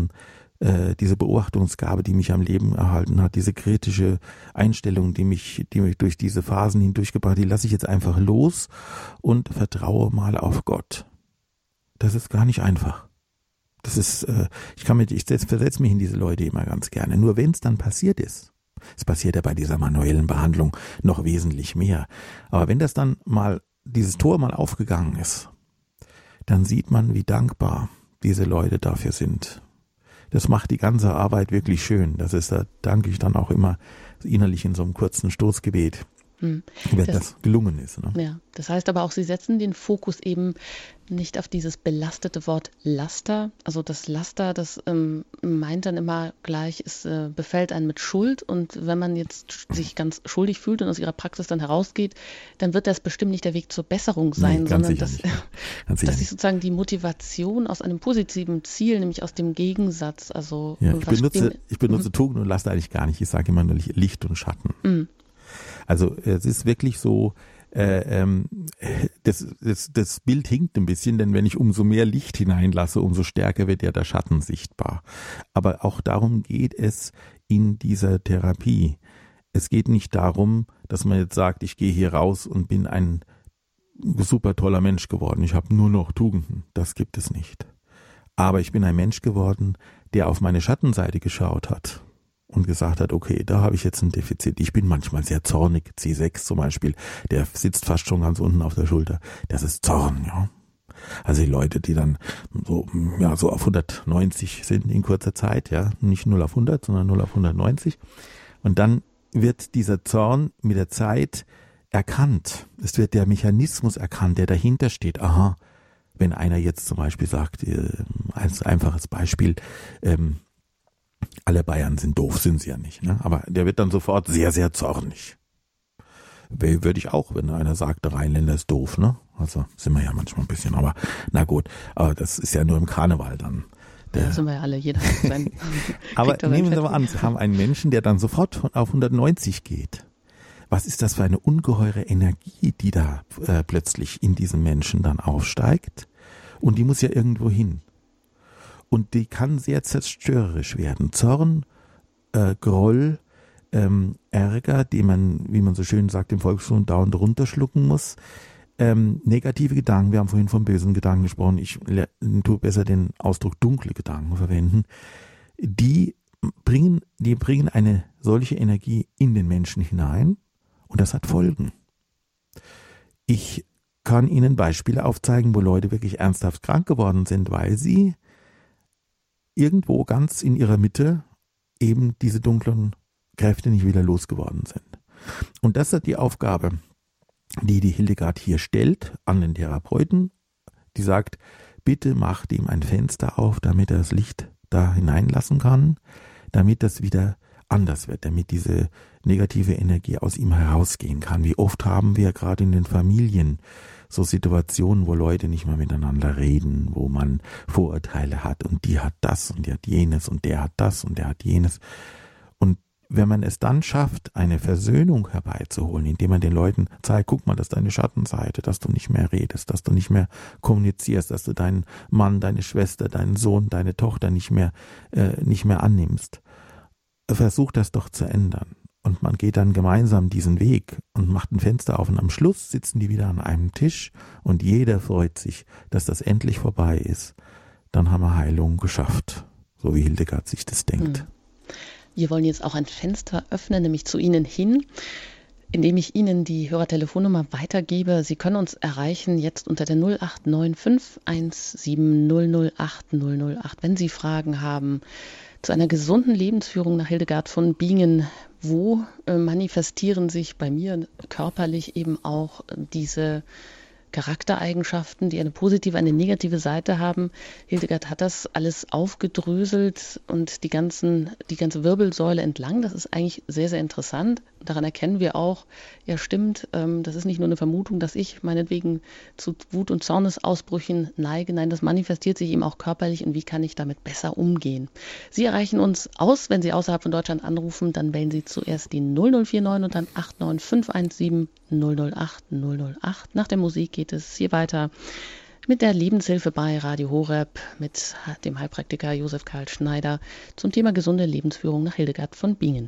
Beobachtungsgabe, die mich am Leben erhalten hat, diese kritische Einstellung, die mich durch diese Phasen hindurchgebracht hat, die lasse ich jetzt einfach los und vertraue mal auf Gott. Das ist gar nicht einfach. Das ist, ich versetze mich in diese Leute immer ganz gerne. Nur wenn es dann passiert ist Es passiert ja bei dieser manuellen Behandlung noch wesentlich mehr. Aber wenn das dann mal, dieses Tor mal aufgegangen ist, dann sieht man, wie dankbar diese Leute dafür sind. Das macht die ganze Arbeit wirklich schön. Das ist, da danke ich dann auch immer innerlich in so einem kurzen Stoßgebet, wenn das gelungen ist. Ne? Ja, das heißt aber auch, Sie setzen den Fokus eben nicht auf dieses belastete Wort Laster. Also das Laster, das meint dann immer gleich, es befällt einen mit Schuld. Und wenn man jetzt sich ganz schuldig fühlt und aus Ihrer Praxis dann herausgeht, dann wird das bestimmt nicht der Weg zur Besserung sein, sondern dass sich sozusagen die Motivation aus einem positiven Ziel, nämlich aus dem Gegensatz, also ja, ich benutze Tugend und Laster eigentlich gar nicht. Ich sage immer nur Licht und Schatten. Mhm. Also es ist wirklich so, das Bild hinkt ein bisschen, denn wenn ich umso mehr Licht hineinlasse, umso stärker wird ja der Schatten sichtbar. Aber auch darum geht es in dieser Therapie. Es geht nicht darum, dass man jetzt sagt, ich gehe hier raus und bin ein super toller Mensch geworden. Ich habe nur noch Tugenden. Das gibt es nicht. Aber ich bin ein Mensch geworden, der auf meine Schattenseite geschaut hat und gesagt hat, okay, da habe ich jetzt ein Defizit. Ich bin manchmal sehr zornig. C6 zum Beispiel, der sitzt fast schon ganz unten auf der Schulter. Das ist Zorn, ja. Also die Leute, die dann so auf 190 sind in kurzer Zeit, ja, nicht 0 auf 100, sondern 0 auf 190. Und dann wird dieser Zorn mit der Zeit erkannt. Es wird der Mechanismus erkannt, der dahinter steht. Aha, wenn einer jetzt zum Beispiel sagt, als einfaches Beispiel, alle Bayern sind doof, sind sie ja nicht, ne? Aber der wird dann sofort sehr, sehr zornig. Würde ich auch, wenn einer sagt, der Rheinländer ist doof, ne? Also sind wir ja manchmal ein bisschen, aber na gut, aber das ist ja nur im Karneval dann. Da sind wir ja alle, jeder hat sein. Aber nehmen Sie mal an, Sie haben einen Menschen, der dann sofort auf 190 geht. Was ist das für eine ungeheure Energie, die da plötzlich in diesem Menschen dann aufsteigt? Und die muss ja irgendwo hin. Und die kann sehr zerstörerisch werden. Zorn, Groll, Ärger, die man, wie man so schön sagt, im Volksmund dauernd runterschlucken muss. Negative Gedanken, wir haben vorhin von bösen Gedanken gesprochen, ich tue besser den Ausdruck dunkle Gedanken verwenden, die bringen eine solche Energie in den Menschen hinein und das hat Folgen. Ich kann Ihnen Beispiele aufzeigen, wo Leute wirklich ernsthaft krank geworden sind, weil sie irgendwo ganz in ihrer Mitte eben diese dunklen Kräfte nicht wieder losgeworden sind. Und das ist die Aufgabe, die Hildegard hier stellt an den Therapeuten. Die sagt, bitte macht ihm ein Fenster auf, damit er das Licht da hineinlassen kann, damit das wieder anders wird, damit diese negative Energie aus ihm herausgehen kann. Wie oft haben wir gerade in den Familien so Situationen, wo Leute nicht mehr miteinander reden, wo man Vorurteile hat und die hat das und die hat jenes und der hat das und der hat jenes. Und wenn man es dann schafft, eine Versöhnung herbeizuholen, indem man den Leuten zeigt, guck mal, das ist deine Schattenseite, dass du nicht mehr redest, dass du nicht mehr kommunizierst, dass du deinen Mann, deine Schwester, deinen Sohn, deine Tochter nicht mehr annimmst. Versuch das doch zu ändern. Und man geht dann gemeinsam diesen Weg und macht ein Fenster auf und am Schluss sitzen die wieder an einem Tisch und jeder freut sich, dass das endlich vorbei ist. Dann haben wir Heilung geschafft, so wie Hildegard sich das denkt. Wir wollen jetzt auch ein Fenster öffnen, nämlich zu Ihnen hin, indem ich Ihnen die Hörertelefonnummer weitergebe. Sie können uns erreichen jetzt unter der 0895 17 008 008, wenn Sie Fragen haben zu einer gesunden Lebensführung nach Hildegard von Bingen. Wo manifestieren sich bei mir körperlich eben auch diese Charaktereigenschaften, die eine positive, eine negative Seite haben? Hildegard hat das alles aufgedröselt und die ganze Wirbelsäule entlang. Das ist eigentlich sehr, sehr interessant. Daran erkennen wir auch, ja stimmt, das ist nicht nur eine Vermutung, dass ich meinetwegen zu Wut- und Zornesausbrüchen neige. Nein, das manifestiert sich eben auch körperlich und wie kann ich damit besser umgehen? Sie erreichen uns wenn Sie außerhalb von Deutschland anrufen, dann wählen Sie zuerst die 0049 und dann 89517 008 008. Nach der Musik geht es hier weiter mit der Lebenshilfe bei Radio Horeb mit dem Heilpraktiker Josef Karl Schneider zum Thema gesunde Lebensführung nach Hildegard von Bingen.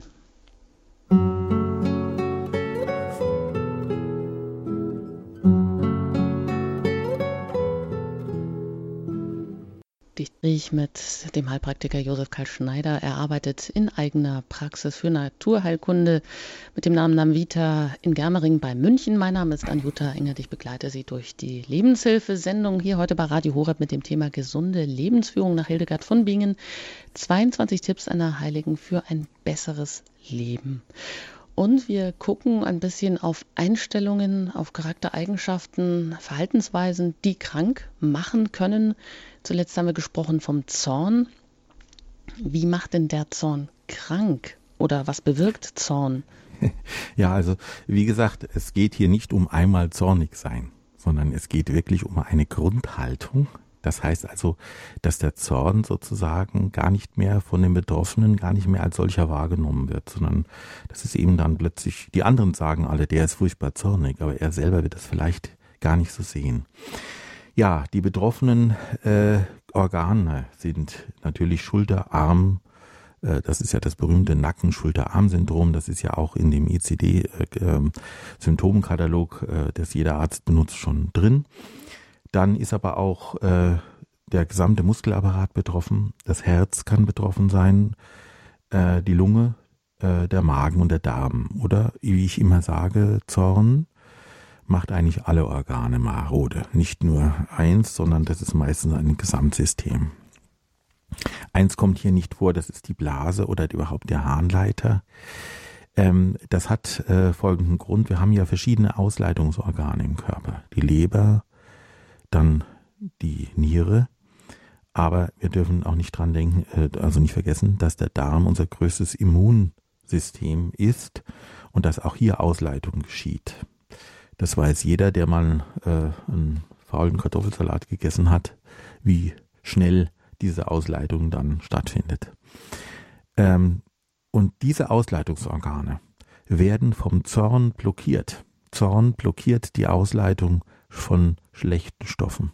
Gespräch mit dem Heilpraktiker Josef Karl Schneider. Er arbeitet in eigener Praxis für Naturheilkunde mit dem Namen Namvita in Germering bei München. Mein Name ist Anjuta Engert. Ich begleite Sie durch die Lebenshilfesendung hier heute bei Radio Horeb mit dem Thema gesunde Lebensführung nach Hildegard von Bingen. 22 Tipps einer Heiligen für ein besseres Leben. Und wir gucken ein bisschen auf Einstellungen, auf Charaktereigenschaften, Verhaltensweisen, die krank machen können. Zuletzt haben wir gesprochen vom Zorn. Wie macht denn der Zorn krank? Oder was bewirkt Zorn? Ja, also wie gesagt, es geht hier nicht um einmal zornig sein, sondern es geht wirklich um eine Grundhaltung. Das heißt also, dass der Zorn sozusagen gar nicht mehr von den Betroffenen gar nicht mehr als solcher wahrgenommen wird, sondern das ist eben dann plötzlich, die anderen sagen alle, der ist furchtbar zornig, aber er selber wird das vielleicht gar nicht so sehen. Ja, die betroffenen Organe sind natürlich Schulter, Arm, das ist ja das berühmte Nacken-Schulter-Arm-Syndrom, das ist ja auch in dem ECD-Symptomkatalog, das jeder Arzt benutzt, schon drin. Dann ist aber auch der gesamte Muskelapparat betroffen, das Herz kann betroffen sein, die Lunge, der Magen und der Darm. Oder wie ich immer sage, Zorn macht eigentlich alle Organe marode. Nicht nur eins, sondern das ist meistens ein Gesamtsystem. Eins kommt hier nicht vor, das ist die Blase oder überhaupt der Harnleiter. Das hat folgenden Grund, wir haben ja verschiedene Ausleitungsorgane im Körper. Die Leber, dann die Niere, aber wir dürfen auch nicht dran denken, also nicht vergessen, dass der Darm unser größtes Immunsystem ist und dass auch hier Ausleitung geschieht. Das weiß jeder, der mal einen faulen Kartoffelsalat gegessen hat, wie schnell diese Ausleitung dann stattfindet. Und diese Ausleitungsorgane werden vom Zorn blockiert. Zorn blockiert die Ausleitung von schlechten Stoffen.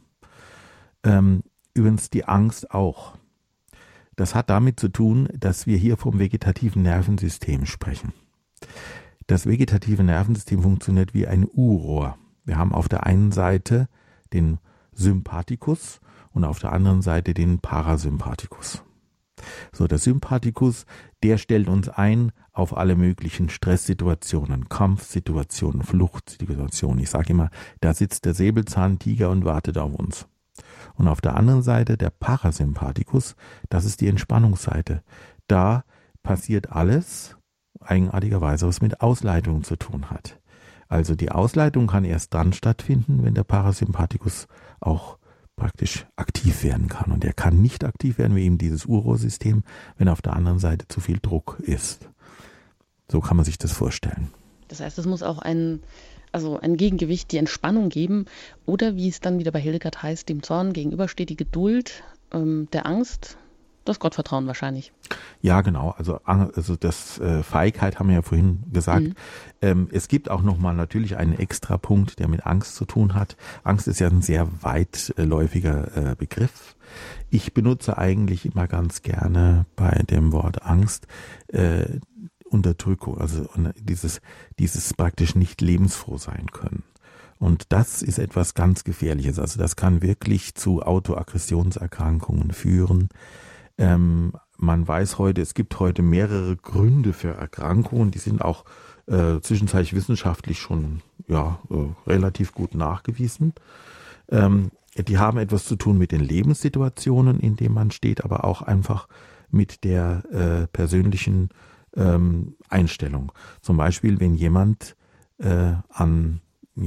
Übrigens die Angst auch. Das hat damit zu tun, dass wir hier vom vegetativen Nervensystem sprechen. Das vegetative Nervensystem funktioniert wie ein U-Rohr. Wir haben auf der einen Seite den Sympathikus und auf der anderen Seite den Parasympathikus. So, der Sympathikus, der stellt uns ein auf alle möglichen Stresssituationen, Kampfsituationen, Fluchtsituationen. Ich sage immer, da sitzt der Säbelzahntiger und wartet auf uns. Und auf der anderen Seite der Parasympathikus, das ist die Entspannungsseite. Da passiert alles, eigenartigerweise, was mit Ausleitung zu tun hat. Also die Ausleitung kann erst dann stattfinden, wenn der Parasympathikus auch praktisch aktiv werden kann. Und er kann nicht aktiv werden, wie eben dieses Urosystem, wenn auf der anderen Seite zu viel Druck ist. So kann man sich das vorstellen. Das heißt, es muss auch ein Gegengewicht, die Entspannung geben. Oder wie es dann wieder bei Hildegard heißt, dem Zorn gegenübersteht die Geduld, der Angst, das Gottvertrauen wahrscheinlich. Ja, genau. Also das Feigheit haben wir ja vorhin gesagt. Es gibt auch nochmal natürlich einen extra Punkt, der mit Angst zu tun hat. Angst ist ja ein sehr weitläufiger Begriff. Ich benutze eigentlich immer ganz bei dem Wort Angst Unterdrückung, also dieses praktisch nicht lebensfroh sein können. Und das ist etwas ganz Gefährliches. Also das kann wirklich zu Autoaggressionserkrankungen führen. Man weiß heute, es gibt heute mehrere Gründe für Erkrankungen, die sind auch zwischenzeitlich wissenschaftlich schon relativ gut nachgewiesen. Die haben etwas zu tun mit den Lebenssituationen, in denen man steht, aber auch einfach mit der persönlichen Einstellung. Zum Beispiel, wenn jemand an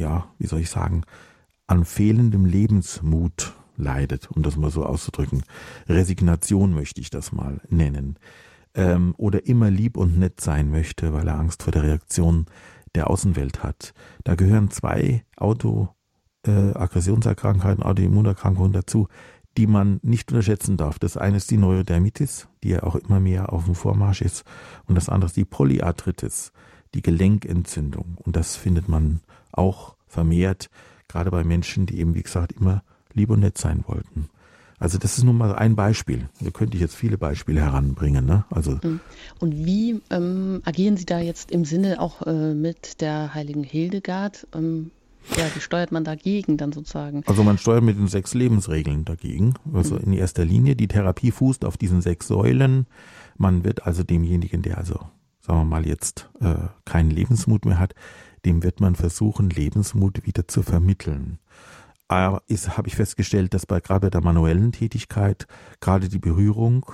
fehlendem Lebensmut leidet, um das mal so auszudrücken. Resignation möchte ich das mal nennen. Oder immer lieb und nett sein möchte, weil er Angst vor der Reaktion der Außenwelt hat. Da gehören 2 Autoaggressionserkrankheiten, Autoimmunerkrankungen dazu, die man nicht unterschätzen darf. Das eine ist die Neurodermitis, die ja auch immer mehr auf dem Vormarsch ist. Und das andere ist die Polyarthritis, die Gelenkentzündung. Und das findet man auch vermehrt, gerade bei Menschen, die eben, wie gesagt, immer lieb und nett sein wollten. Also das ist nun mal ein Beispiel. Da könnte ich jetzt viele Beispiele heranbringen. Ne? Also und wie agieren Sie da jetzt im Sinne auch mit der heiligen Hildegard? Ja, wie steuert man dagegen dann sozusagen? Also man steuert mit den 6 Lebensregeln dagegen. Also in erster Linie, die Therapie fußt auf diesen 6 Säulen. Man wird also demjenigen, der also, sagen wir mal, jetzt keinen Lebensmut mehr hat, dem wird man versuchen, Lebensmut wieder zu vermitteln. Aber habe ich festgestellt, dass gerade bei der manuellen Tätigkeit, gerade die Berührung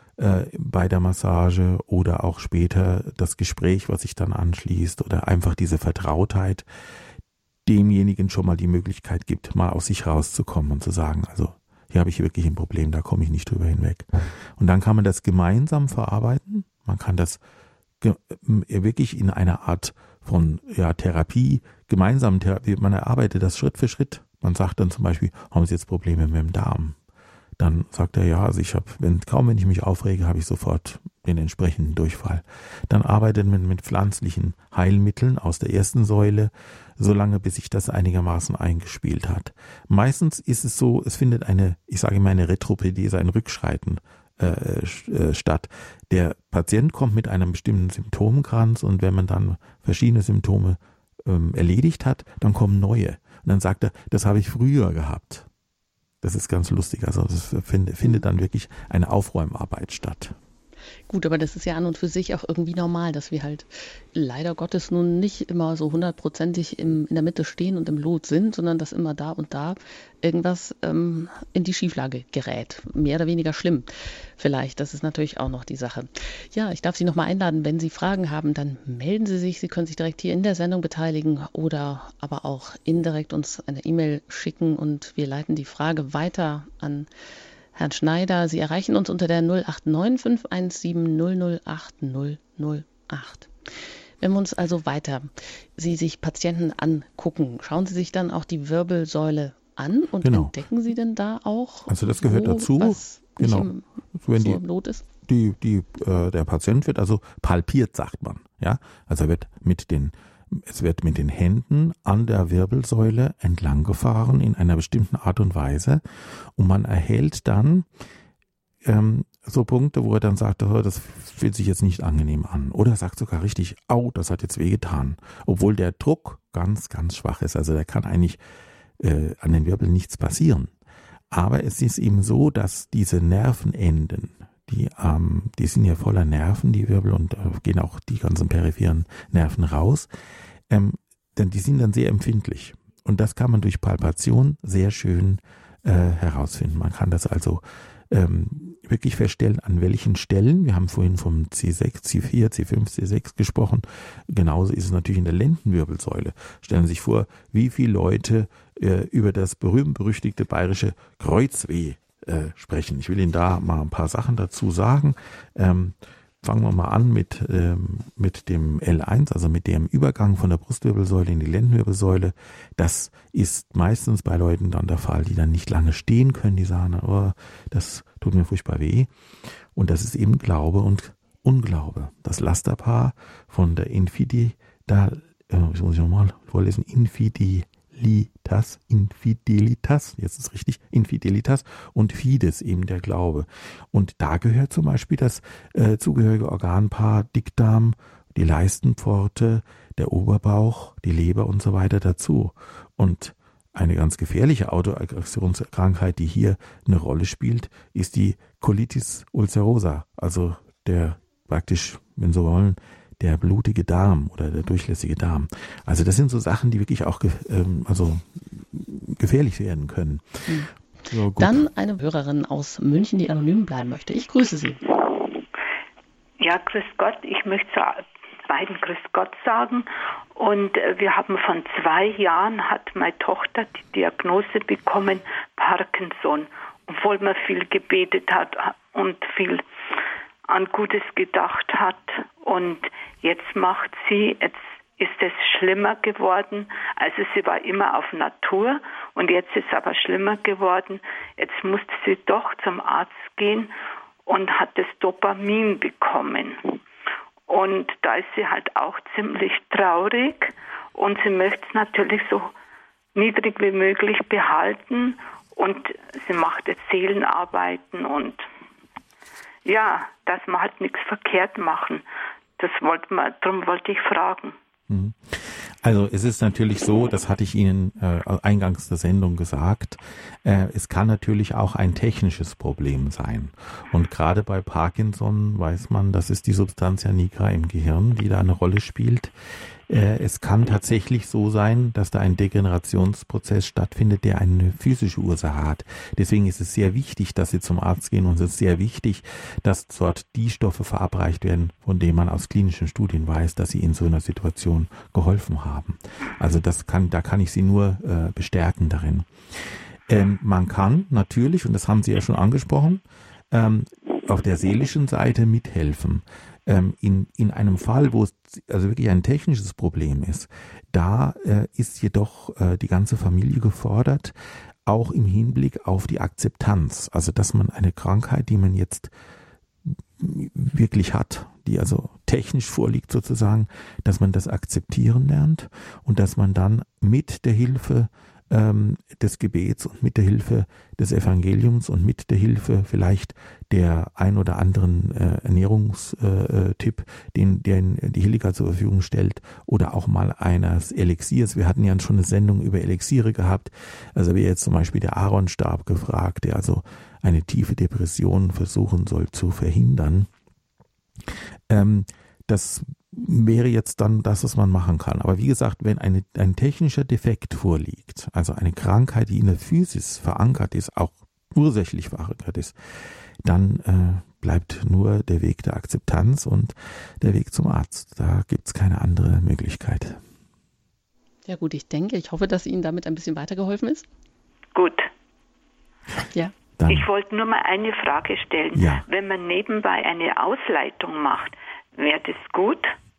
bei der Massage oder auch später das Gespräch, was sich dann anschließt oder einfach diese Vertrautheit, demjenigen schon mal die Möglichkeit gibt, mal aus sich rauszukommen und zu sagen, also hier habe ich wirklich ein Problem, da komme ich nicht drüber hinweg. Und dann kann man das gemeinsam verarbeiten, man kann das wirklich in einer Art von Therapie, gemeinsamen Therapie, man erarbeitet das Schritt für Schritt. Man sagt dann zum Beispiel, haben Sie jetzt Probleme mit dem Darm? Dann sagt er, ja, also wenn ich mich aufrege, habe ich sofort den entsprechenden Durchfall. Dann arbeitet man mit pflanzlichen Heilmitteln aus der ersten Säule, solange bis sich das einigermaßen eingespielt hat. Meistens ist es so, es findet eine Retropädese, ein Rückschreiten statt. Der Patient kommt mit einem bestimmten Symptomkranz und wenn man dann verschiedene Symptome erledigt hat, dann kommen neue. Und dann sagt er, das habe ich früher gehabt. Das ist ganz lustig. Also es findet dann wirklich eine Aufräumarbeit statt. Gut, aber das ist ja an und für sich auch irgendwie normal, dass wir halt leider Gottes nun nicht immer so 100%ig in der Mitte stehen und im Lot sind, sondern dass immer da und da irgendwas in die Schieflage gerät. Mehr oder weniger schlimm vielleicht. Das ist natürlich auch noch die Sache. Ja, ich darf Sie nochmal einladen, wenn Sie Fragen haben, dann melden Sie sich. Sie können sich direkt hier in der Sendung beteiligen oder aber auch indirekt uns eine E-Mail schicken und wir leiten die Frage weiter an Herrn Schneider. Sie erreichen uns unter der 089 517 008 008. Wenn wir uns also weiter Sie sich Patienten angucken, schauen Sie sich dann auch die Wirbelsäule an und entdecken Sie denn da auch, also das gehört dazu, was wenn im Lot ist? Der Patient wird also palpiert, sagt man. Ja, also es wird mit den Händen an der Wirbelsäule entlang gefahren in einer bestimmten Art und Weise und man erhält dann so Punkte, wo er dann sagt, oh, das fühlt sich jetzt nicht angenehm an. Oder er sagt sogar richtig, au, das hat jetzt wehgetan. Obwohl der Druck ganz, ganz schwach ist. Also da kann eigentlich an den Wirbeln nichts passieren. Aber es ist eben so, dass diese Nervenenden, die sind ja voller Nerven, die Wirbel, und gehen auch die ganzen peripheren Nerven raus, denn die sind dann sehr empfindlich. Und das kann man durch Palpation sehr schön herausfinden. Man kann das also wirklich feststellen, an welchen Stellen. Wir haben vorhin vom C6, C4, C5, C6 gesprochen. Genauso ist es natürlich in der Lendenwirbelsäule. Stellen Sie sich vor, wie viele Leute über das berühmt-berüchtigte bayerische Kreuzweh sprechen. Ich will Ihnen da mal ein paar Sachen dazu sagen. Fangen wir mal an mit dem L1, also mit dem Übergang von der Brustwirbelsäule in die Lendenwirbelsäule. Das ist meistens bei Leuten dann der Fall, die dann nicht lange stehen können, die sagen, oh, das tut mir furchtbar weh. Und das ist eben Glaube und Unglaube. Das Lasterpaar von der Infidelitas, jetzt ist richtig, Infidelitas und Fides, eben der Glaube. Und da gehört zum Beispiel das zugehörige Organpaar Dickdarm, die Leistenpforte, der Oberbauch, die Leber und so weiter dazu. Und eine ganz gefährliche Autoaggressionskrankheit, die hier eine Rolle spielt, ist die Colitis ulcerosa, also der praktisch, wenn Sie wollen, der blutige Darm oder der durchlässige Darm. Also das sind so Sachen, die wirklich auch gefährlich werden können. So, dann eine Hörerin aus München, die anonym bleiben möchte. Ich grüße Sie. Ja, grüß Gott. Ich möchte zu beiden grüß Gott sagen. Und wir haben von 2 Jahren, hat meine Tochter die Diagnose bekommen, Parkinson. Obwohl man viel gebetet hat und viel an Gutes gedacht hat. Und jetzt ist es schlimmer geworden. Also sie war immer auf Natur und jetzt ist es aber schlimmer geworden. Jetzt musste sie doch zum Arzt gehen und hat das Dopamin bekommen. Und da ist sie halt auch ziemlich traurig und sie möchte es natürlich so niedrig wie möglich behalten und sie macht jetzt Seelenarbeiten und ja, dass wir halt nichts verkehrt machen. Darum wollte ich fragen. Also es ist natürlich so, das hatte ich Ihnen eingangs der Sendung gesagt, es kann natürlich auch ein technisches Problem sein. Und gerade bei Parkinson weiß man, das ist die Substantia nigra im Gehirn, die da eine Rolle spielt. Es kann tatsächlich so sein, dass da ein Degenerationsprozess stattfindet, der eine physische Ursache hat. Deswegen ist es sehr wichtig, dass Sie zum Arzt gehen, und es ist sehr wichtig, dass dort die Stoffe verabreicht werden, von denen man aus klinischen Studien weiß, dass sie in so einer Situation geholfen haben. Also da kann ich Sie nur bestärken darin. Man kann natürlich, und das haben Sie ja schon angesprochen, auf der seelischen Seite mithelfen. In einem Fall, wo es also wirklich ein technisches Problem ist, da ist jedoch die ganze Familie gefordert, auch im Hinblick auf die Akzeptanz. Also dass man eine Krankheit, die man jetzt wirklich hat, die also technisch vorliegt sozusagen, dass man das akzeptieren lernt und dass man dann mit der Hilfe des Gebets und mit der Hilfe des Evangeliums und mit der Hilfe vielleicht der ein oder anderen Ernährungstipp, den die Hildegard zur Verfügung stellt, oder auch mal eines Elixiers. Wir hatten ja schon eine Sendung über Elixiere gehabt. Also wäre jetzt zum Beispiel der Aaronstab gefragt, der also eine tiefe Depression versuchen soll zu verhindern. Das wäre jetzt dann das, was man machen kann. Aber wie gesagt, wenn ein technischer Defekt vorliegt, also eine Krankheit, die in der Physis verankert ist, auch ursächlich verankert ist, dann bleibt nur der Weg der Akzeptanz und der Weg zum Arzt. Da gibt es keine andere Möglichkeit. Ja gut, ich hoffe, dass Ihnen damit ein bisschen weitergeholfen ist. Gut. Ja. Dann. Ich wollte nur mal eine Frage stellen. Ja. Wenn man nebenbei eine Ausleitung macht, wäre das gut?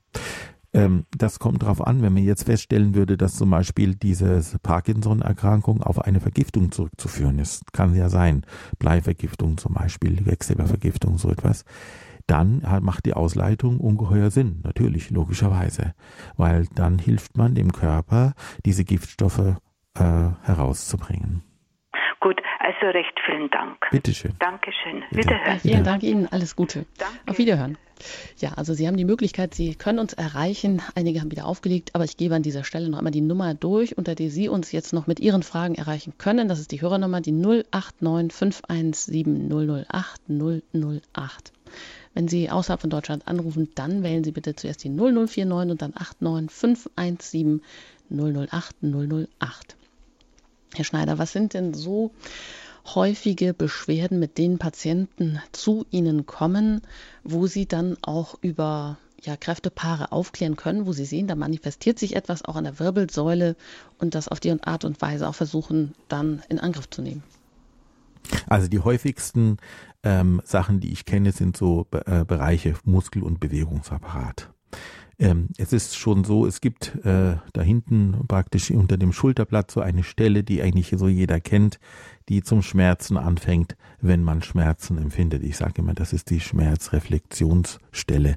Das kommt drauf an, wenn man jetzt feststellen würde, dass zum Beispiel diese Parkinson-Erkrankung auf eine Vergiftung zurückzuführen ist. Kann ja sein. Bleivergiftung zum Beispiel, Quecksilbervergiftung, so etwas. Dann macht die Ausleitung ungeheuer Sinn. Natürlich, logischerweise. Weil dann hilft man dem Körper, diese Giftstoffe herauszubringen. Gut, also recht vielen Dank. Bitteschön. Dankeschön. Bitte. Wiederhören. Vielen Dank Ihnen, alles Gute. Danke. Auf Wiederhören. Ja, also Sie haben die Möglichkeit, Sie können uns erreichen. Einige haben wieder aufgelegt, aber ich gebe an dieser Stelle noch einmal die Nummer durch, unter der Sie uns jetzt noch mit Ihren Fragen erreichen können. Das ist die Hörernummer, die 089 517 008 008. Wenn Sie außerhalb von Deutschland anrufen, dann wählen Sie bitte zuerst die 0049 und dann 89 517 008 008. Herr Schneider, was sind denn so häufige Beschwerden, mit denen Patienten zu Ihnen kommen, wo Sie dann auch über Kräftepaare aufklären können, wo Sie sehen, da manifestiert sich etwas auch an der Wirbelsäule und das auf die Art und Weise auch versuchen, dann in Angriff zu nehmen? Also die häufigsten Sachen, die ich kenne, sind so Bereiche Muskel- und Bewegungsapparat. Es ist schon so, es gibt da hinten praktisch unter dem Schulterblatt so eine Stelle, die eigentlich so jeder kennt, die zum Schmerzen anfängt, wenn man Schmerzen empfindet. Ich sage immer, das ist die Schmerzreflexionsstelle.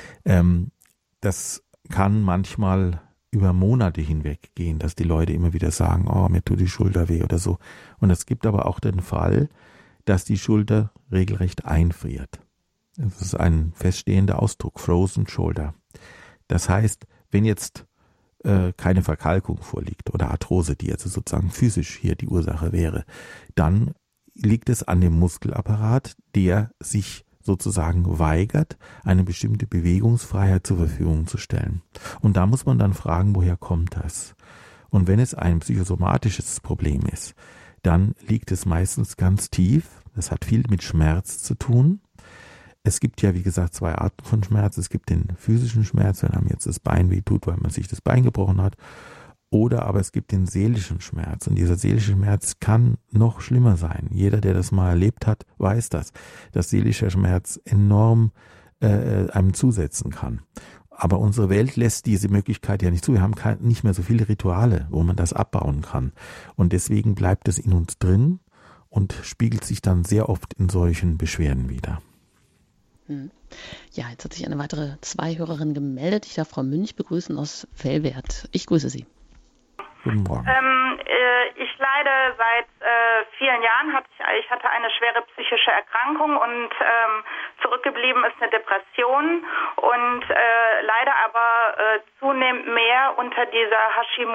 Das kann manchmal über Monate hinweg gehen, dass die Leute immer wieder sagen, oh, mir tut die Schulter weh oder so. Und es gibt aber auch den Fall, dass die Schulter regelrecht einfriert. Das ist ein feststehender Ausdruck, Frozen Shoulder. Das heißt, wenn jetzt keine Verkalkung vorliegt oder Arthrose, die jetzt sozusagen physisch hier die Ursache wäre, dann liegt es an dem Muskelapparat, der sich sozusagen weigert, eine bestimmte Bewegungsfreiheit zur Verfügung zu stellen. Und da muss man dann fragen, woher kommt das? Und wenn es ein psychosomatisches Problem ist, dann liegt es meistens ganz tief. Das hat viel mit Schmerz zu tun. Es gibt ja, wie gesagt, zwei Arten von Schmerz. Es gibt den physischen Schmerz, wenn einem jetzt das Bein wehtut, weil man sich das Bein gebrochen hat. Oder aber es gibt den seelischen Schmerz. Und dieser seelische Schmerz kann noch schlimmer sein. Jeder, der das mal erlebt hat, weiß das, dass seelischer Schmerz enorm einem zusetzen kann. Aber unsere Welt lässt diese Möglichkeit ja nicht zu. Wir haben nicht mehr so viele Rituale, wo man das abbauen kann. Und deswegen bleibt es in uns drin und spiegelt sich dann sehr oft in solchen Beschwerden wider. Ja, jetzt hat sich eine weitere Zweihörerin gemeldet. Ich darf Frau Münch begrüßen aus Velbert. Ich grüße Sie. Guten Morgen. Ich leide seit vielen Jahren. Ich hatte eine schwere psychische Erkrankung und zurückgeblieben ist eine Depression und leide aber zunehmend mehr unter dieser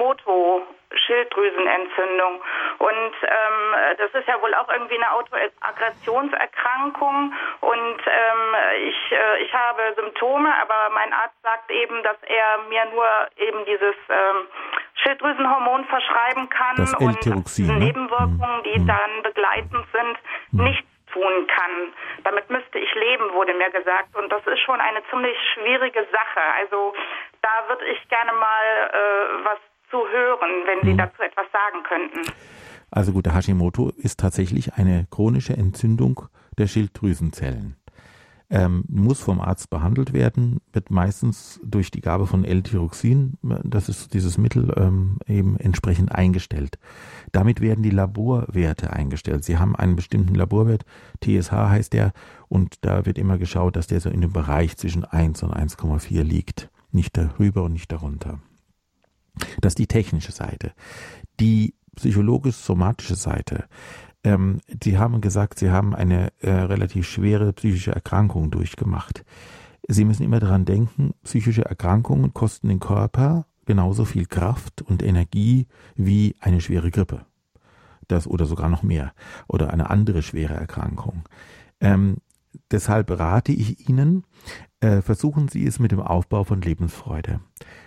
Hashimoto-Schilddrüsenentzündung. Und das ist ja wohl auch irgendwie eine Autoaggressionserkrankung. Und ich habe Symptome, aber mein Arzt sagt eben, dass er mir nur eben dieses Schilddrüsenhormon verschreiben kann das L-Tyroxin, und Nebenwirkungen, die dann begleitend sind, nicht tun kann. Damit müsste ich leben, wurde mir gesagt. Und das ist schon eine ziemlich schwierige Sache. Also da würde ich gerne mal was zu hören, wenn Sie dazu etwas sagen könnten. Also gut, der Hashimoto ist tatsächlich eine chronische Entzündung der Schilddrüsenzellen. Muss vom Arzt behandelt werden, wird meistens durch die Gabe von L-Tyroxin, das ist dieses Mittel, eben entsprechend eingestellt. Damit werden die Laborwerte eingestellt. Sie haben einen bestimmten Laborwert, TSH heißt der, und da wird immer geschaut, dass der so in dem Bereich zwischen 1 und 1,4 liegt. Nicht darüber und nicht darunter. Das ist die technische Seite. Die psychologisch-somatische Seite. Sie haben gesagt, Sie haben eine relativ schwere psychische Erkrankung durchgemacht. Sie müssen immer daran denken, psychische Erkrankungen kosten den Körper genauso viel Kraft und Energie wie eine schwere Grippe. Das oder sogar noch mehr. Oder eine andere schwere Erkrankung. Deshalb rate ich Ihnen, versuchen Sie es mit dem Aufbau von Lebensfreude.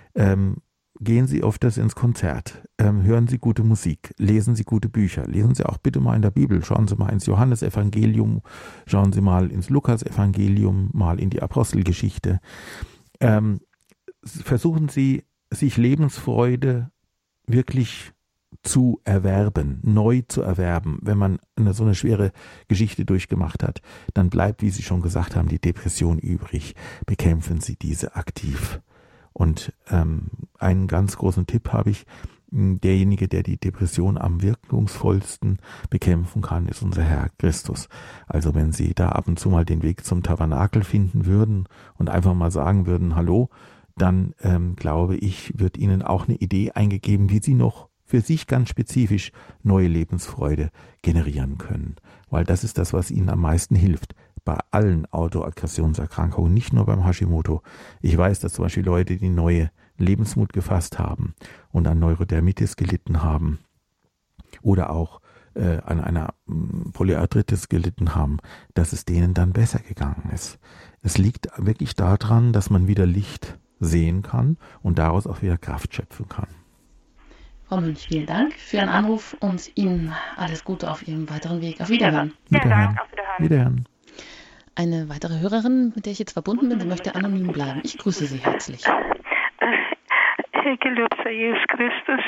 Gehen Sie öfters ins Konzert, hören Sie gute Musik, lesen Sie gute Bücher, lesen Sie auch bitte mal in der Bibel, schauen Sie mal ins Johannesevangelium, schauen Sie mal ins Lukasevangelium, mal in die Apostelgeschichte. Versuchen Sie, sich Lebensfreude wirklich zu erwerben, neu zu erwerben. Wenn man so eine schwere Geschichte durchgemacht hat, dann bleibt, wie Sie schon gesagt haben, die Depression übrig. Bekämpfen Sie diese aktiv. Und einen ganz großen Tipp habe ich, derjenige, der die Depression am wirkungsvollsten bekämpfen kann, ist unser Herr Christus. Also wenn Sie da ab und zu mal den Weg zum Tabernakel finden würden und einfach mal sagen würden, hallo, dann glaube ich, wird Ihnen auch eine Idee eingegeben, wie Sie noch für sich ganz spezifisch neue Lebensfreude generieren können. Weil das ist das, was Ihnen am meisten hilft. Bei allen Autoaggressionserkrankungen, nicht nur beim Hashimoto. Ich weiß, dass zum Beispiel Leute, die neue Lebensmut gefasst haben und an Neurodermitis gelitten haben oder auch an einer Polyarthritis gelitten haben, dass es denen dann besser gegangen ist. Es liegt wirklich daran, dass man wieder Licht sehen kann und daraus auch wieder Kraft schöpfen kann. Frau Münch, vielen Dank für Ihren Anruf und Ihnen alles Gute auf Ihrem weiteren Weg. Auf Wiederhören. Vielen Dank, auf Wiederhören. Wiederhören. Eine weitere Hörerin, mit der ich jetzt verbunden bin, sie möchte anonym bleiben. Ich grüße Sie herzlich. Gelobt sei Jesus Christus.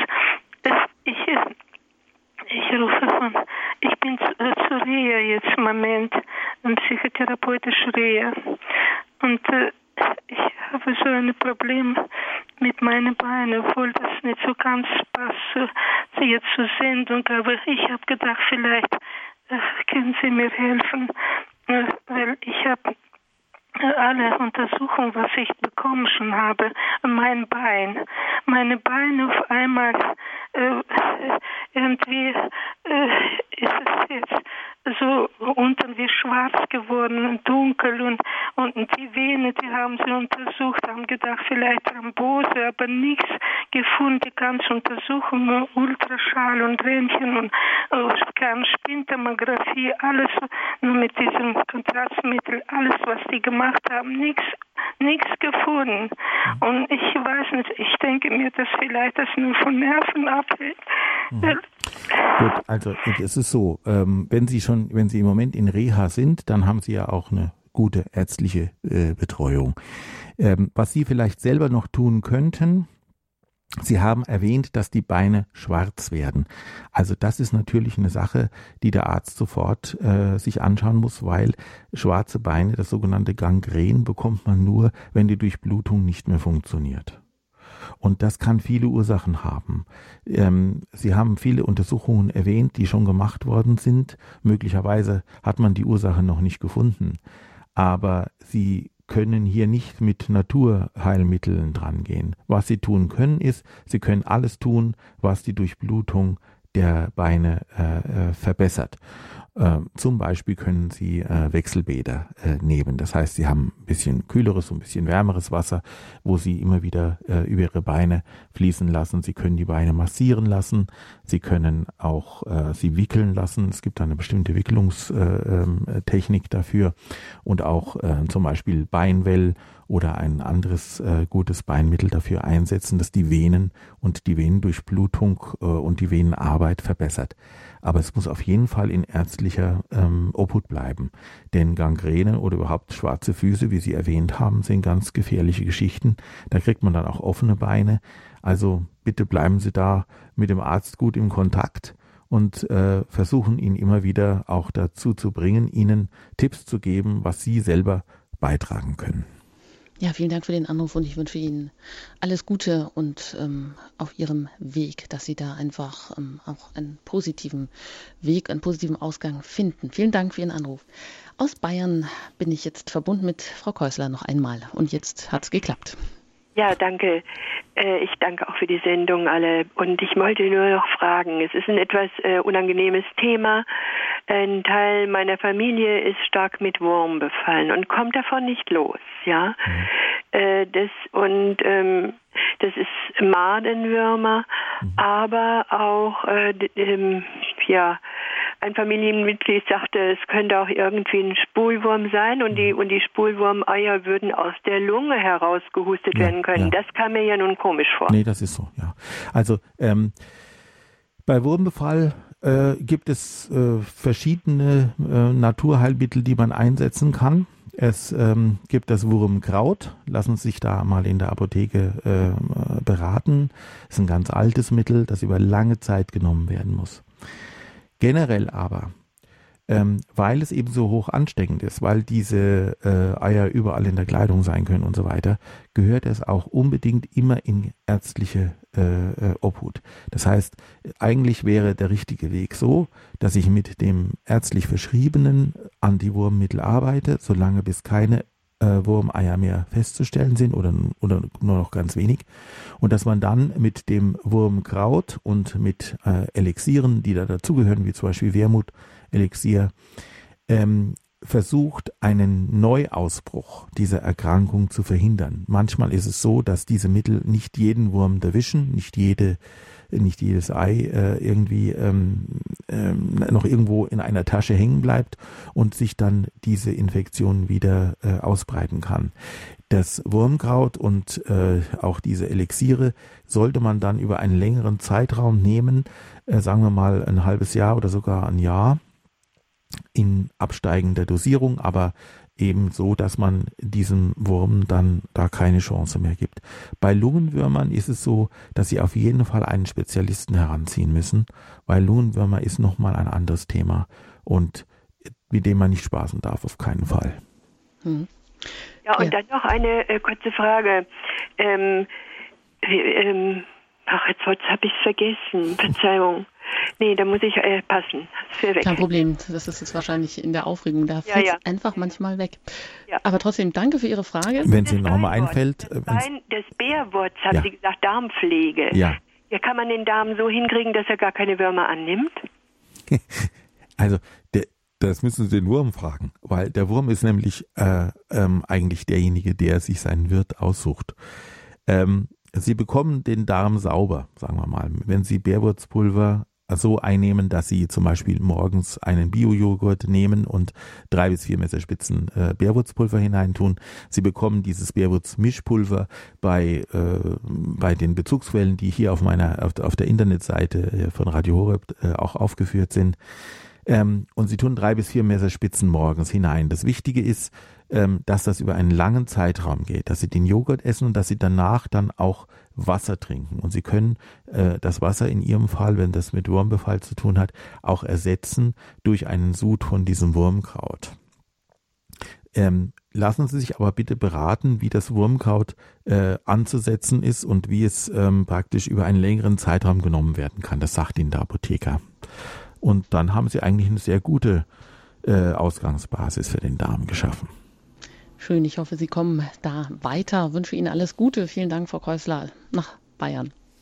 Ich rufe ich bin zu Reha jetzt im Moment, psychotherapeutisch Reha. Und ich habe so ein Problem mit meinen Beinen, obwohl das nicht so ganz passt jetzt zur Sendung. Aber ich habe gedacht, vielleicht können Sie mir helfen, weil ich habe alle Untersuchungen, was ich bekommen schon habe, meine Beine auf einmal irgendwie ist es jetzt so unten wie schwarz geworden, dunkel und die Vene, die haben sie untersucht, haben gedacht, vielleicht Thrombose, aber nichts gefunden, die ganze Untersuchung, Ultraschall und Röntgen und Spintomographie, alles nur mit diesem Kontrastmittel, alles, was die gemacht haben, nichts gefunden. Und ich weiß nicht, ich denke mir, dass vielleicht das nur von Nerven abhängt. Gut, also es ist so, wenn Sie im Moment in Reha sind, dann haben Sie ja auch eine gute ärztliche Betreuung. Was Sie vielleicht selber noch tun könnten, Sie haben erwähnt, dass die Beine schwarz werden. Also das ist natürlich eine Sache, die der Arzt sofort sich anschauen muss, weil schwarze Beine, das sogenannte Gangren, bekommt man nur, wenn die Durchblutung nicht mehr funktioniert. Und das kann viele Ursachen haben. Sie haben viele Untersuchungen erwähnt, die schon gemacht worden sind. Möglicherweise hat man die Ursache noch nicht gefunden. Aber Sie können hier nicht mit Naturheilmitteln dran gehen. Was Sie tun können, ist, Sie können alles tun, was die Durchblutung der Beine verbessert. Zum Beispiel können Sie Wechselbäder nehmen. Das heißt, Sie haben ein bisschen kühleres und ein bisschen wärmeres Wasser, wo Sie immer wieder über Ihre Beine fließen lassen. Sie können die Beine massieren lassen. Sie können auch sie wickeln lassen. Es gibt eine bestimmte Wicklungstechnik dafür. Und auch zum Beispiel Beinwell oder ein anderes gutes Beinmittel dafür einsetzen, das die Venen und die Venendurchblutung und die Venenarbeit verbessert. Aber es muss auf jeden Fall in ärztlicher Obhut bleiben. Denn Gangrene oder überhaupt schwarze Füße, wie Sie erwähnt haben, sind ganz gefährliche Geschichten. Da kriegt man dann auch offene Beine. Also bitte bleiben Sie da mit dem Arzt gut im Kontakt und versuchen ihn immer wieder auch dazu zu bringen, Ihnen Tipps zu geben, was Sie selber beitragen können. Ja, vielen Dank für den Anruf und ich wünsche Ihnen alles Gute und auf Ihrem Weg, dass Sie da einfach auch einen positiven Weg, einen positiven Ausgang finden. Vielen Dank für Ihren Anruf. Aus Bayern bin ich jetzt verbunden mit Frau Keusler noch einmal und jetzt hat es geklappt. Ja, danke. Ich danke auch für die Sendung alle. Und ich wollte nur noch fragen, es ist ein etwas unangenehmes Thema. Ein Teil meiner Familie ist stark mit Wurm befallen und kommt davon nicht los. Ja, das ist Madenwürmer, aber auch ein Familienmitglied sagte, es könnte auch irgendwie ein Spulwurm sein und die Spulwurmeier würden aus der Lunge herausgehustet werden können. Ja. Das kam mir ja nun komisch vor. Nee, das ist so, ja. Also bei Wurmbefall gibt es verschiedene Naturheilmittel, die man einsetzen kann. Es gibt das Wurmkraut, lassen Sie sich da mal in der Apotheke beraten. Das ist ein ganz altes Mittel, das über lange Zeit genommen werden muss. Generell aber, weil es eben so hoch ansteckend ist, weil diese Eier überall in der Kleidung sein können und so weiter, gehört es auch unbedingt immer in ärztliche Obhut. Das heißt, eigentlich wäre der richtige Weg so, dass ich mit dem ärztlich verschriebenen Antiwurmmittel arbeite, solange bis keine Wurmeier mehr festzustellen sind oder nur noch ganz wenig, und dass man dann mit dem Wurmkraut und mit Elixieren, die da dazugehören, wie zum Beispiel Wermut-Elixier, versucht, einen Neuausbruch dieser Erkrankung zu verhindern. Manchmal ist es so, dass diese Mittel nicht jeden Wurm erwischen, nicht jedes Ei irgendwie noch irgendwo in einer Tasche hängen bleibt und sich dann diese Infektion wieder ausbreiten kann. Das Wurmkraut und auch diese Elixiere sollte man dann über einen längeren Zeitraum nehmen, sagen wir mal ein halbes Jahr oder sogar ein Jahr, in absteigender Dosierung, aber eben so, dass man diesem Wurm dann da keine Chance mehr gibt. Bei Lungenwürmern ist es so, dass Sie auf jeden Fall einen Spezialisten heranziehen müssen, weil Lungenwürmer ist nochmal ein anderes Thema und mit dem man nicht spaßen darf, auf keinen Fall. Ja, und dann noch eine kurze Frage. Jetzt habe ich es vergessen. Verzeihung. Nee, da muss ich passen. Kein Problem, das ist jetzt wahrscheinlich in der Aufregung, da fällt es einfach manchmal weg. Ja. Aber trotzdem, danke für Ihre Frage. Wenn es Ihnen nochmal einfällt. Das Bärwurz, haben Sie gesagt, Darmpflege. Ja. Kann man den Darm so hinkriegen, dass er gar keine Würmer annimmt? Also, das müssen Sie den Wurm fragen, weil der Wurm ist nämlich eigentlich derjenige, der sich seinen Wirt aussucht. Sie bekommen den Darm sauber, sagen wir mal, wenn Sie Bärwurzpulver so einnehmen, dass Sie zum Beispiel morgens einen Bio-Joghurt nehmen und 3 bis 4 Messerspitzen Bärwurzpulver hineintun. Sie bekommen dieses Bärwurzmischpulver bei den Bezugsquellen, die hier auf der Internetseite von Radio Horeb auch aufgeführt sind. Und Sie tun 3 bis 4 Messerspitzen morgens hinein. Das Wichtige ist, dass das über einen langen Zeitraum geht, dass Sie den Joghurt essen und dass Sie danach dann auch Wasser trinken. Und Sie können das Wasser in Ihrem Fall, wenn das mit Wurmbefall zu tun hat, auch ersetzen durch einen Sud von diesem Wurmkraut. Lassen Sie sich aber bitte beraten, wie das Wurmkraut anzusetzen ist und wie es praktisch über einen längeren Zeitraum genommen werden kann. Das sagt Ihnen der Apotheker. Und dann haben Sie eigentlich eine sehr gute Ausgangsbasis für den Darm geschaffen. Schön, ich hoffe, Sie kommen da weiter. Ich wünsche Ihnen alles Gute. Vielen Dank, Frau Keusler, nach Bayern.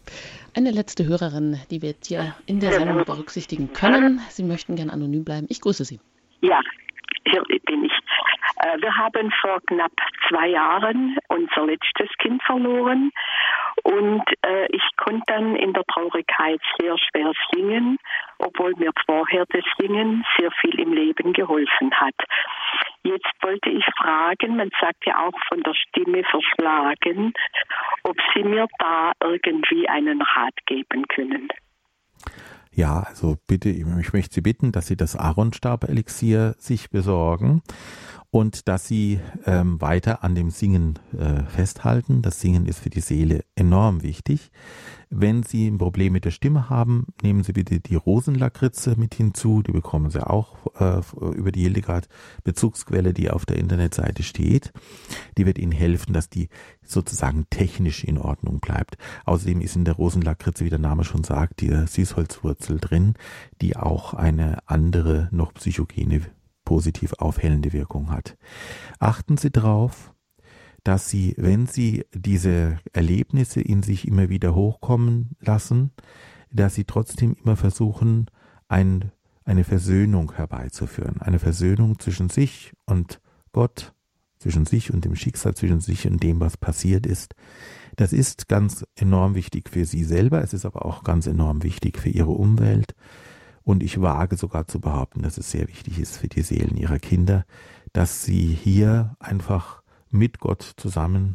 Eine letzte Hörerin, die wir jetzt hier in der Sendung berücksichtigen können. Sie möchten gerne anonym bleiben. Ich grüße Sie. Ja, hier bin ich. Wir haben vor knapp 2 Jahren unser letztes Kind verloren und ich konnte dann in der Traurigkeit sehr schwer singen, obwohl mir vorher das Singen sehr viel im Leben geholfen hat. Jetzt wollte ich fragen, man sagt ja auch von der Stimme verschlagen, ob Sie mir da irgendwie einen Rat geben können. Ja, also bitte, ich möchte Sie bitten, dass Sie das Aaronstab-Elixier sich besorgen und dass Sie weiter an dem Singen festhalten. Das Singen ist für die Seele enorm wichtig. Wenn Sie ein Problem mit der Stimme haben, nehmen Sie bitte die Rosenlakritze mit hinzu. Die bekommen Sie auch über die Hildegard Bezugsquelle, die auf der Internetseite steht. Die wird Ihnen helfen, dass die sozusagen technisch in Ordnung bleibt. Außerdem ist in der Rosenlakritze, wie der Name schon sagt, die Süßholzwurzel drin, die auch eine andere, noch psychogene, positiv aufhellende Wirkung hat. Achten Sie darauf, dass Sie, wenn Sie diese Erlebnisse in sich immer wieder hochkommen lassen, dass Sie trotzdem immer versuchen, eine Versöhnung herbeizuführen. Eine Versöhnung zwischen sich und Gott, zwischen sich und dem Schicksal, zwischen sich und dem, was passiert ist. Das ist ganz enorm wichtig für Sie selber, es ist aber auch ganz enorm wichtig für Ihre Umwelt. Und ich wage sogar zu behaupten, dass es sehr wichtig ist für die Seelen Ihrer Kinder, dass Sie hier einfach mit Gott zusammen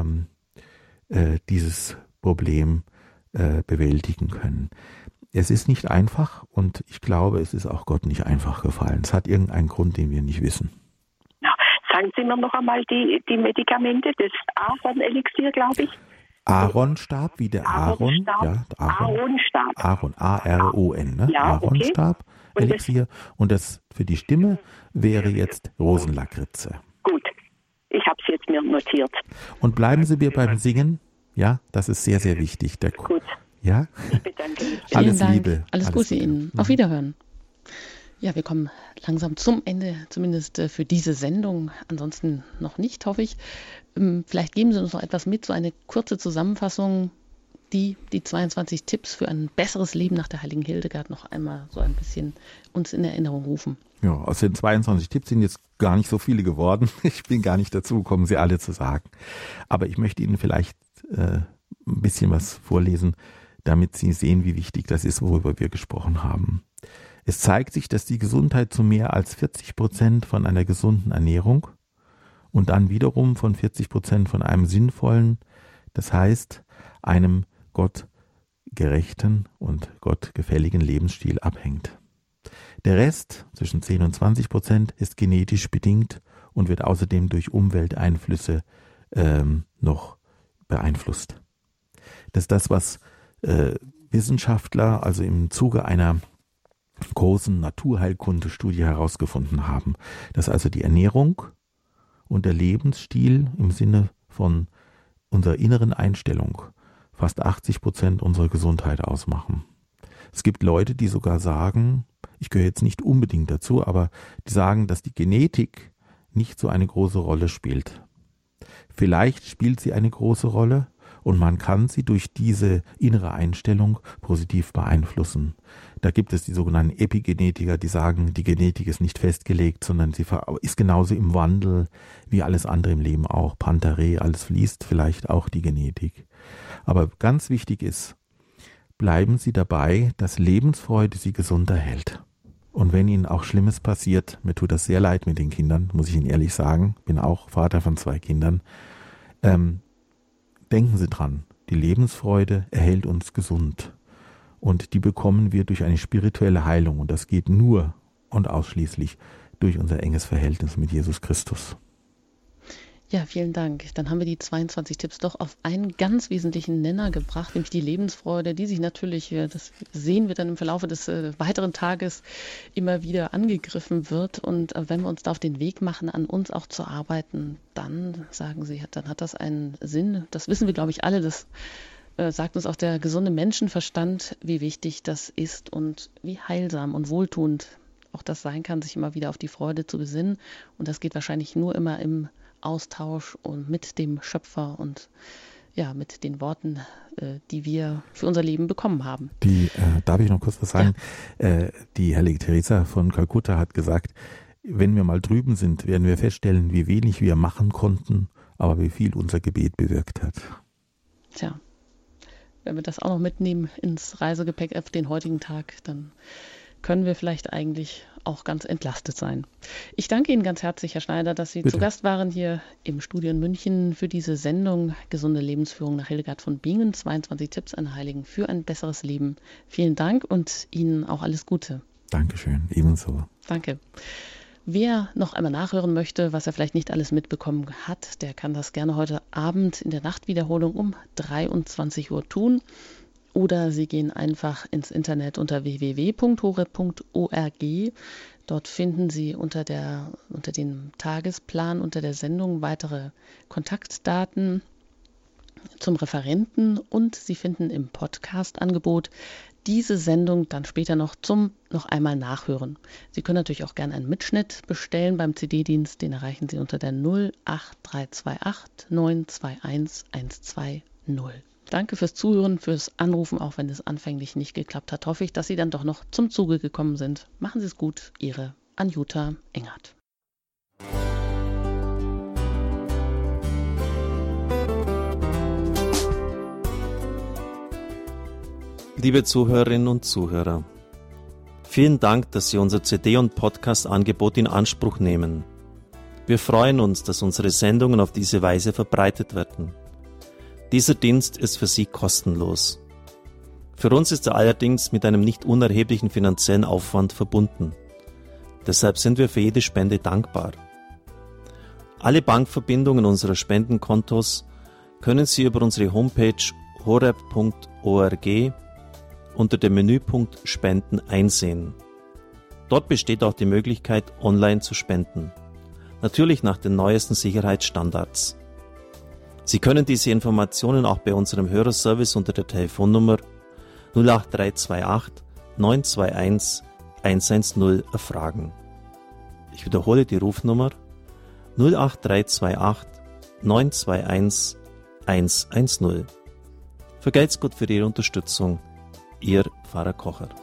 dieses Problem bewältigen können. Es ist nicht einfach und ich glaube, es ist auch Gott nicht einfach gefallen. Es hat irgendeinen Grund, den wir nicht wissen. Ja, sagen Sie mir noch einmal die Medikamente, das Aaron-Elixier, glaube ich. Aaronstab, wie der Aaron. Ja, Aaronstab. Aaron, A-R-O-N, ne? Ja, Aaronstab, okay. Elixier. Und das für die Stimme wäre jetzt Rosenlakritze. Gut, ich habe es jetzt mir notiert. Und bleiben Sie mir beim Singen. Ja, das ist sehr, sehr wichtig. Gut. Ja? Ich bedanke mich. Alles Vielen Dank. Liebe. Alles Gute Ihnen. Auf Wiederhören. Ja, wir kommen langsam zum Ende, zumindest für diese Sendung. Ansonsten noch nicht, hoffe ich. Vielleicht geben Sie uns noch etwas mit, so eine kurze Zusammenfassung, die 22 Tipps für ein besseres Leben nach der heiligen Hildegard noch einmal so ein bisschen uns in Erinnerung rufen. Ja, aus den 22 Tipps sind jetzt gar nicht so viele geworden. Ich bin gar nicht dazu gekommen, sie alle zu sagen. Aber ich möchte Ihnen vielleicht ein bisschen was vorlesen, damit Sie sehen, wie wichtig das ist, worüber wir gesprochen haben. Es zeigt sich, dass die Gesundheit zu mehr als 40% von einer gesunden Ernährung und dann wiederum von 40% von einem sinnvollen, das heißt einem gottgerechten und gottgefälligen Lebensstil abhängt. Der Rest, zwischen 10 und 20%, ist genetisch bedingt und wird außerdem durch Umwelteinflüsse noch beeinflusst. Das ist das, was Wissenschaftler also im Zuge einer großen Naturheilkundestudie herausgefunden haben, dass also die Ernährung und der Lebensstil im Sinne von unserer inneren Einstellung fast 80% unserer Gesundheit ausmachen. Es gibt Leute, die sogar sagen, ich gehöre jetzt nicht unbedingt dazu, aber die sagen, dass die Genetik nicht so eine große Rolle spielt. Vielleicht spielt sie eine große Rolle und man kann sie durch diese innere Einstellung positiv beeinflussen. Da gibt es die sogenannten Epigenetiker, die sagen, die Genetik ist nicht festgelegt, sondern sie ist genauso im Wandel wie alles andere im Leben auch. Pantare, alles fließt, vielleicht auch die Genetik. Aber ganz wichtig ist, bleiben Sie dabei, dass Lebensfreude Sie gesund erhält. Und wenn Ihnen auch Schlimmes passiert, mir tut das sehr leid mit den Kindern, muss ich Ihnen ehrlich sagen, bin auch Vater von 2 Kindern, denken Sie dran, die Lebensfreude erhält uns gesund. Und die bekommen wir durch eine spirituelle Heilung. Und das geht nur und ausschließlich durch unser enges Verhältnis mit Jesus Christus. Ja, vielen Dank. Dann haben wir die 22 Tipps doch auf einen ganz wesentlichen Nenner gebracht, nämlich die Lebensfreude, die sich natürlich, das sehen wir dann im Verlauf des weiteren Tages, immer wieder angegriffen wird. Und wenn wir uns da auf den Weg machen, an uns auch zu arbeiten, dann, sagen Sie, dann hat das einen Sinn. Das wissen wir, glaube ich, alle. Das sagt uns auch der gesunde Menschenverstand, wie wichtig das ist und wie heilsam und wohltuend auch das sein kann, sich immer wieder auf die Freude zu besinnen. Und das geht wahrscheinlich nur immer im Austausch und mit dem Schöpfer und mit den Worten, die wir für unser Leben bekommen haben. Darf ich noch kurz was sagen? Ja. Die Heilige Teresa von Kalkutta hat gesagt, wenn wir mal drüben sind, werden wir feststellen, wie wenig wir machen konnten, aber wie viel unser Gebet bewirkt hat. Tja, wenn wir das auch noch mitnehmen ins Reisegepäck auf den heutigen Tag, dann können wir vielleicht eigentlich auch ganz entlastet sein. Ich danke Ihnen ganz herzlich, Herr Schneider, dass Sie zu Gast waren hier im Studio in München für diese Sendung Gesunde Lebensführung nach Hildegard von Bingen. 22 Tipps an Heiligen für ein besseres Leben. Vielen Dank und Ihnen auch alles Gute. Dankeschön, ebenso. Danke. Wer noch einmal nachhören möchte, was er vielleicht nicht alles mitbekommen hat, der kann das gerne heute Abend in der Nachtwiederholung um 23 Uhr tun. Oder Sie gehen einfach ins Internet unter www.horeb.org. Dort finden Sie unter dem Tagesplan, unter der Sendung weitere Kontaktdaten zum Referenten und Sie finden im Podcast-Angebot diese Sendung dann später noch zum noch einmal nachhören. Sie können natürlich auch gerne einen Mitschnitt bestellen beim CD-Dienst, den erreichen Sie unter der 08328 921 120. Danke fürs Zuhören, fürs Anrufen, auch wenn es anfänglich nicht geklappt hat. Hoffe ich, dass Sie dann doch noch zum Zuge gekommen sind. Machen Sie es gut, Ihre Anjuta Engert. Liebe Zuhörerinnen und Zuhörer, vielen Dank, dass Sie unser CD- und Podcast-Angebot in Anspruch nehmen. Wir freuen uns, dass unsere Sendungen auf diese Weise verbreitet werden. Dieser Dienst ist für Sie kostenlos. Für uns ist er allerdings mit einem nicht unerheblichen finanziellen Aufwand verbunden. Deshalb sind wir für jede Spende dankbar. Alle Bankverbindungen unserer Spendenkontos können Sie über unsere Homepage horeb.org unter dem Menüpunkt Spenden einsehen. Dort besteht auch die Möglichkeit, online zu spenden. Natürlich nach den neuesten Sicherheitsstandards. Sie können diese Informationen auch bei unserem Hörerservice unter der Telefonnummer 08328 921 110 erfragen. Ich wiederhole die Rufnummer 08328 921 110. Vergelt's Gott für Ihre Unterstützung. Ihr Pfarrer Kocher.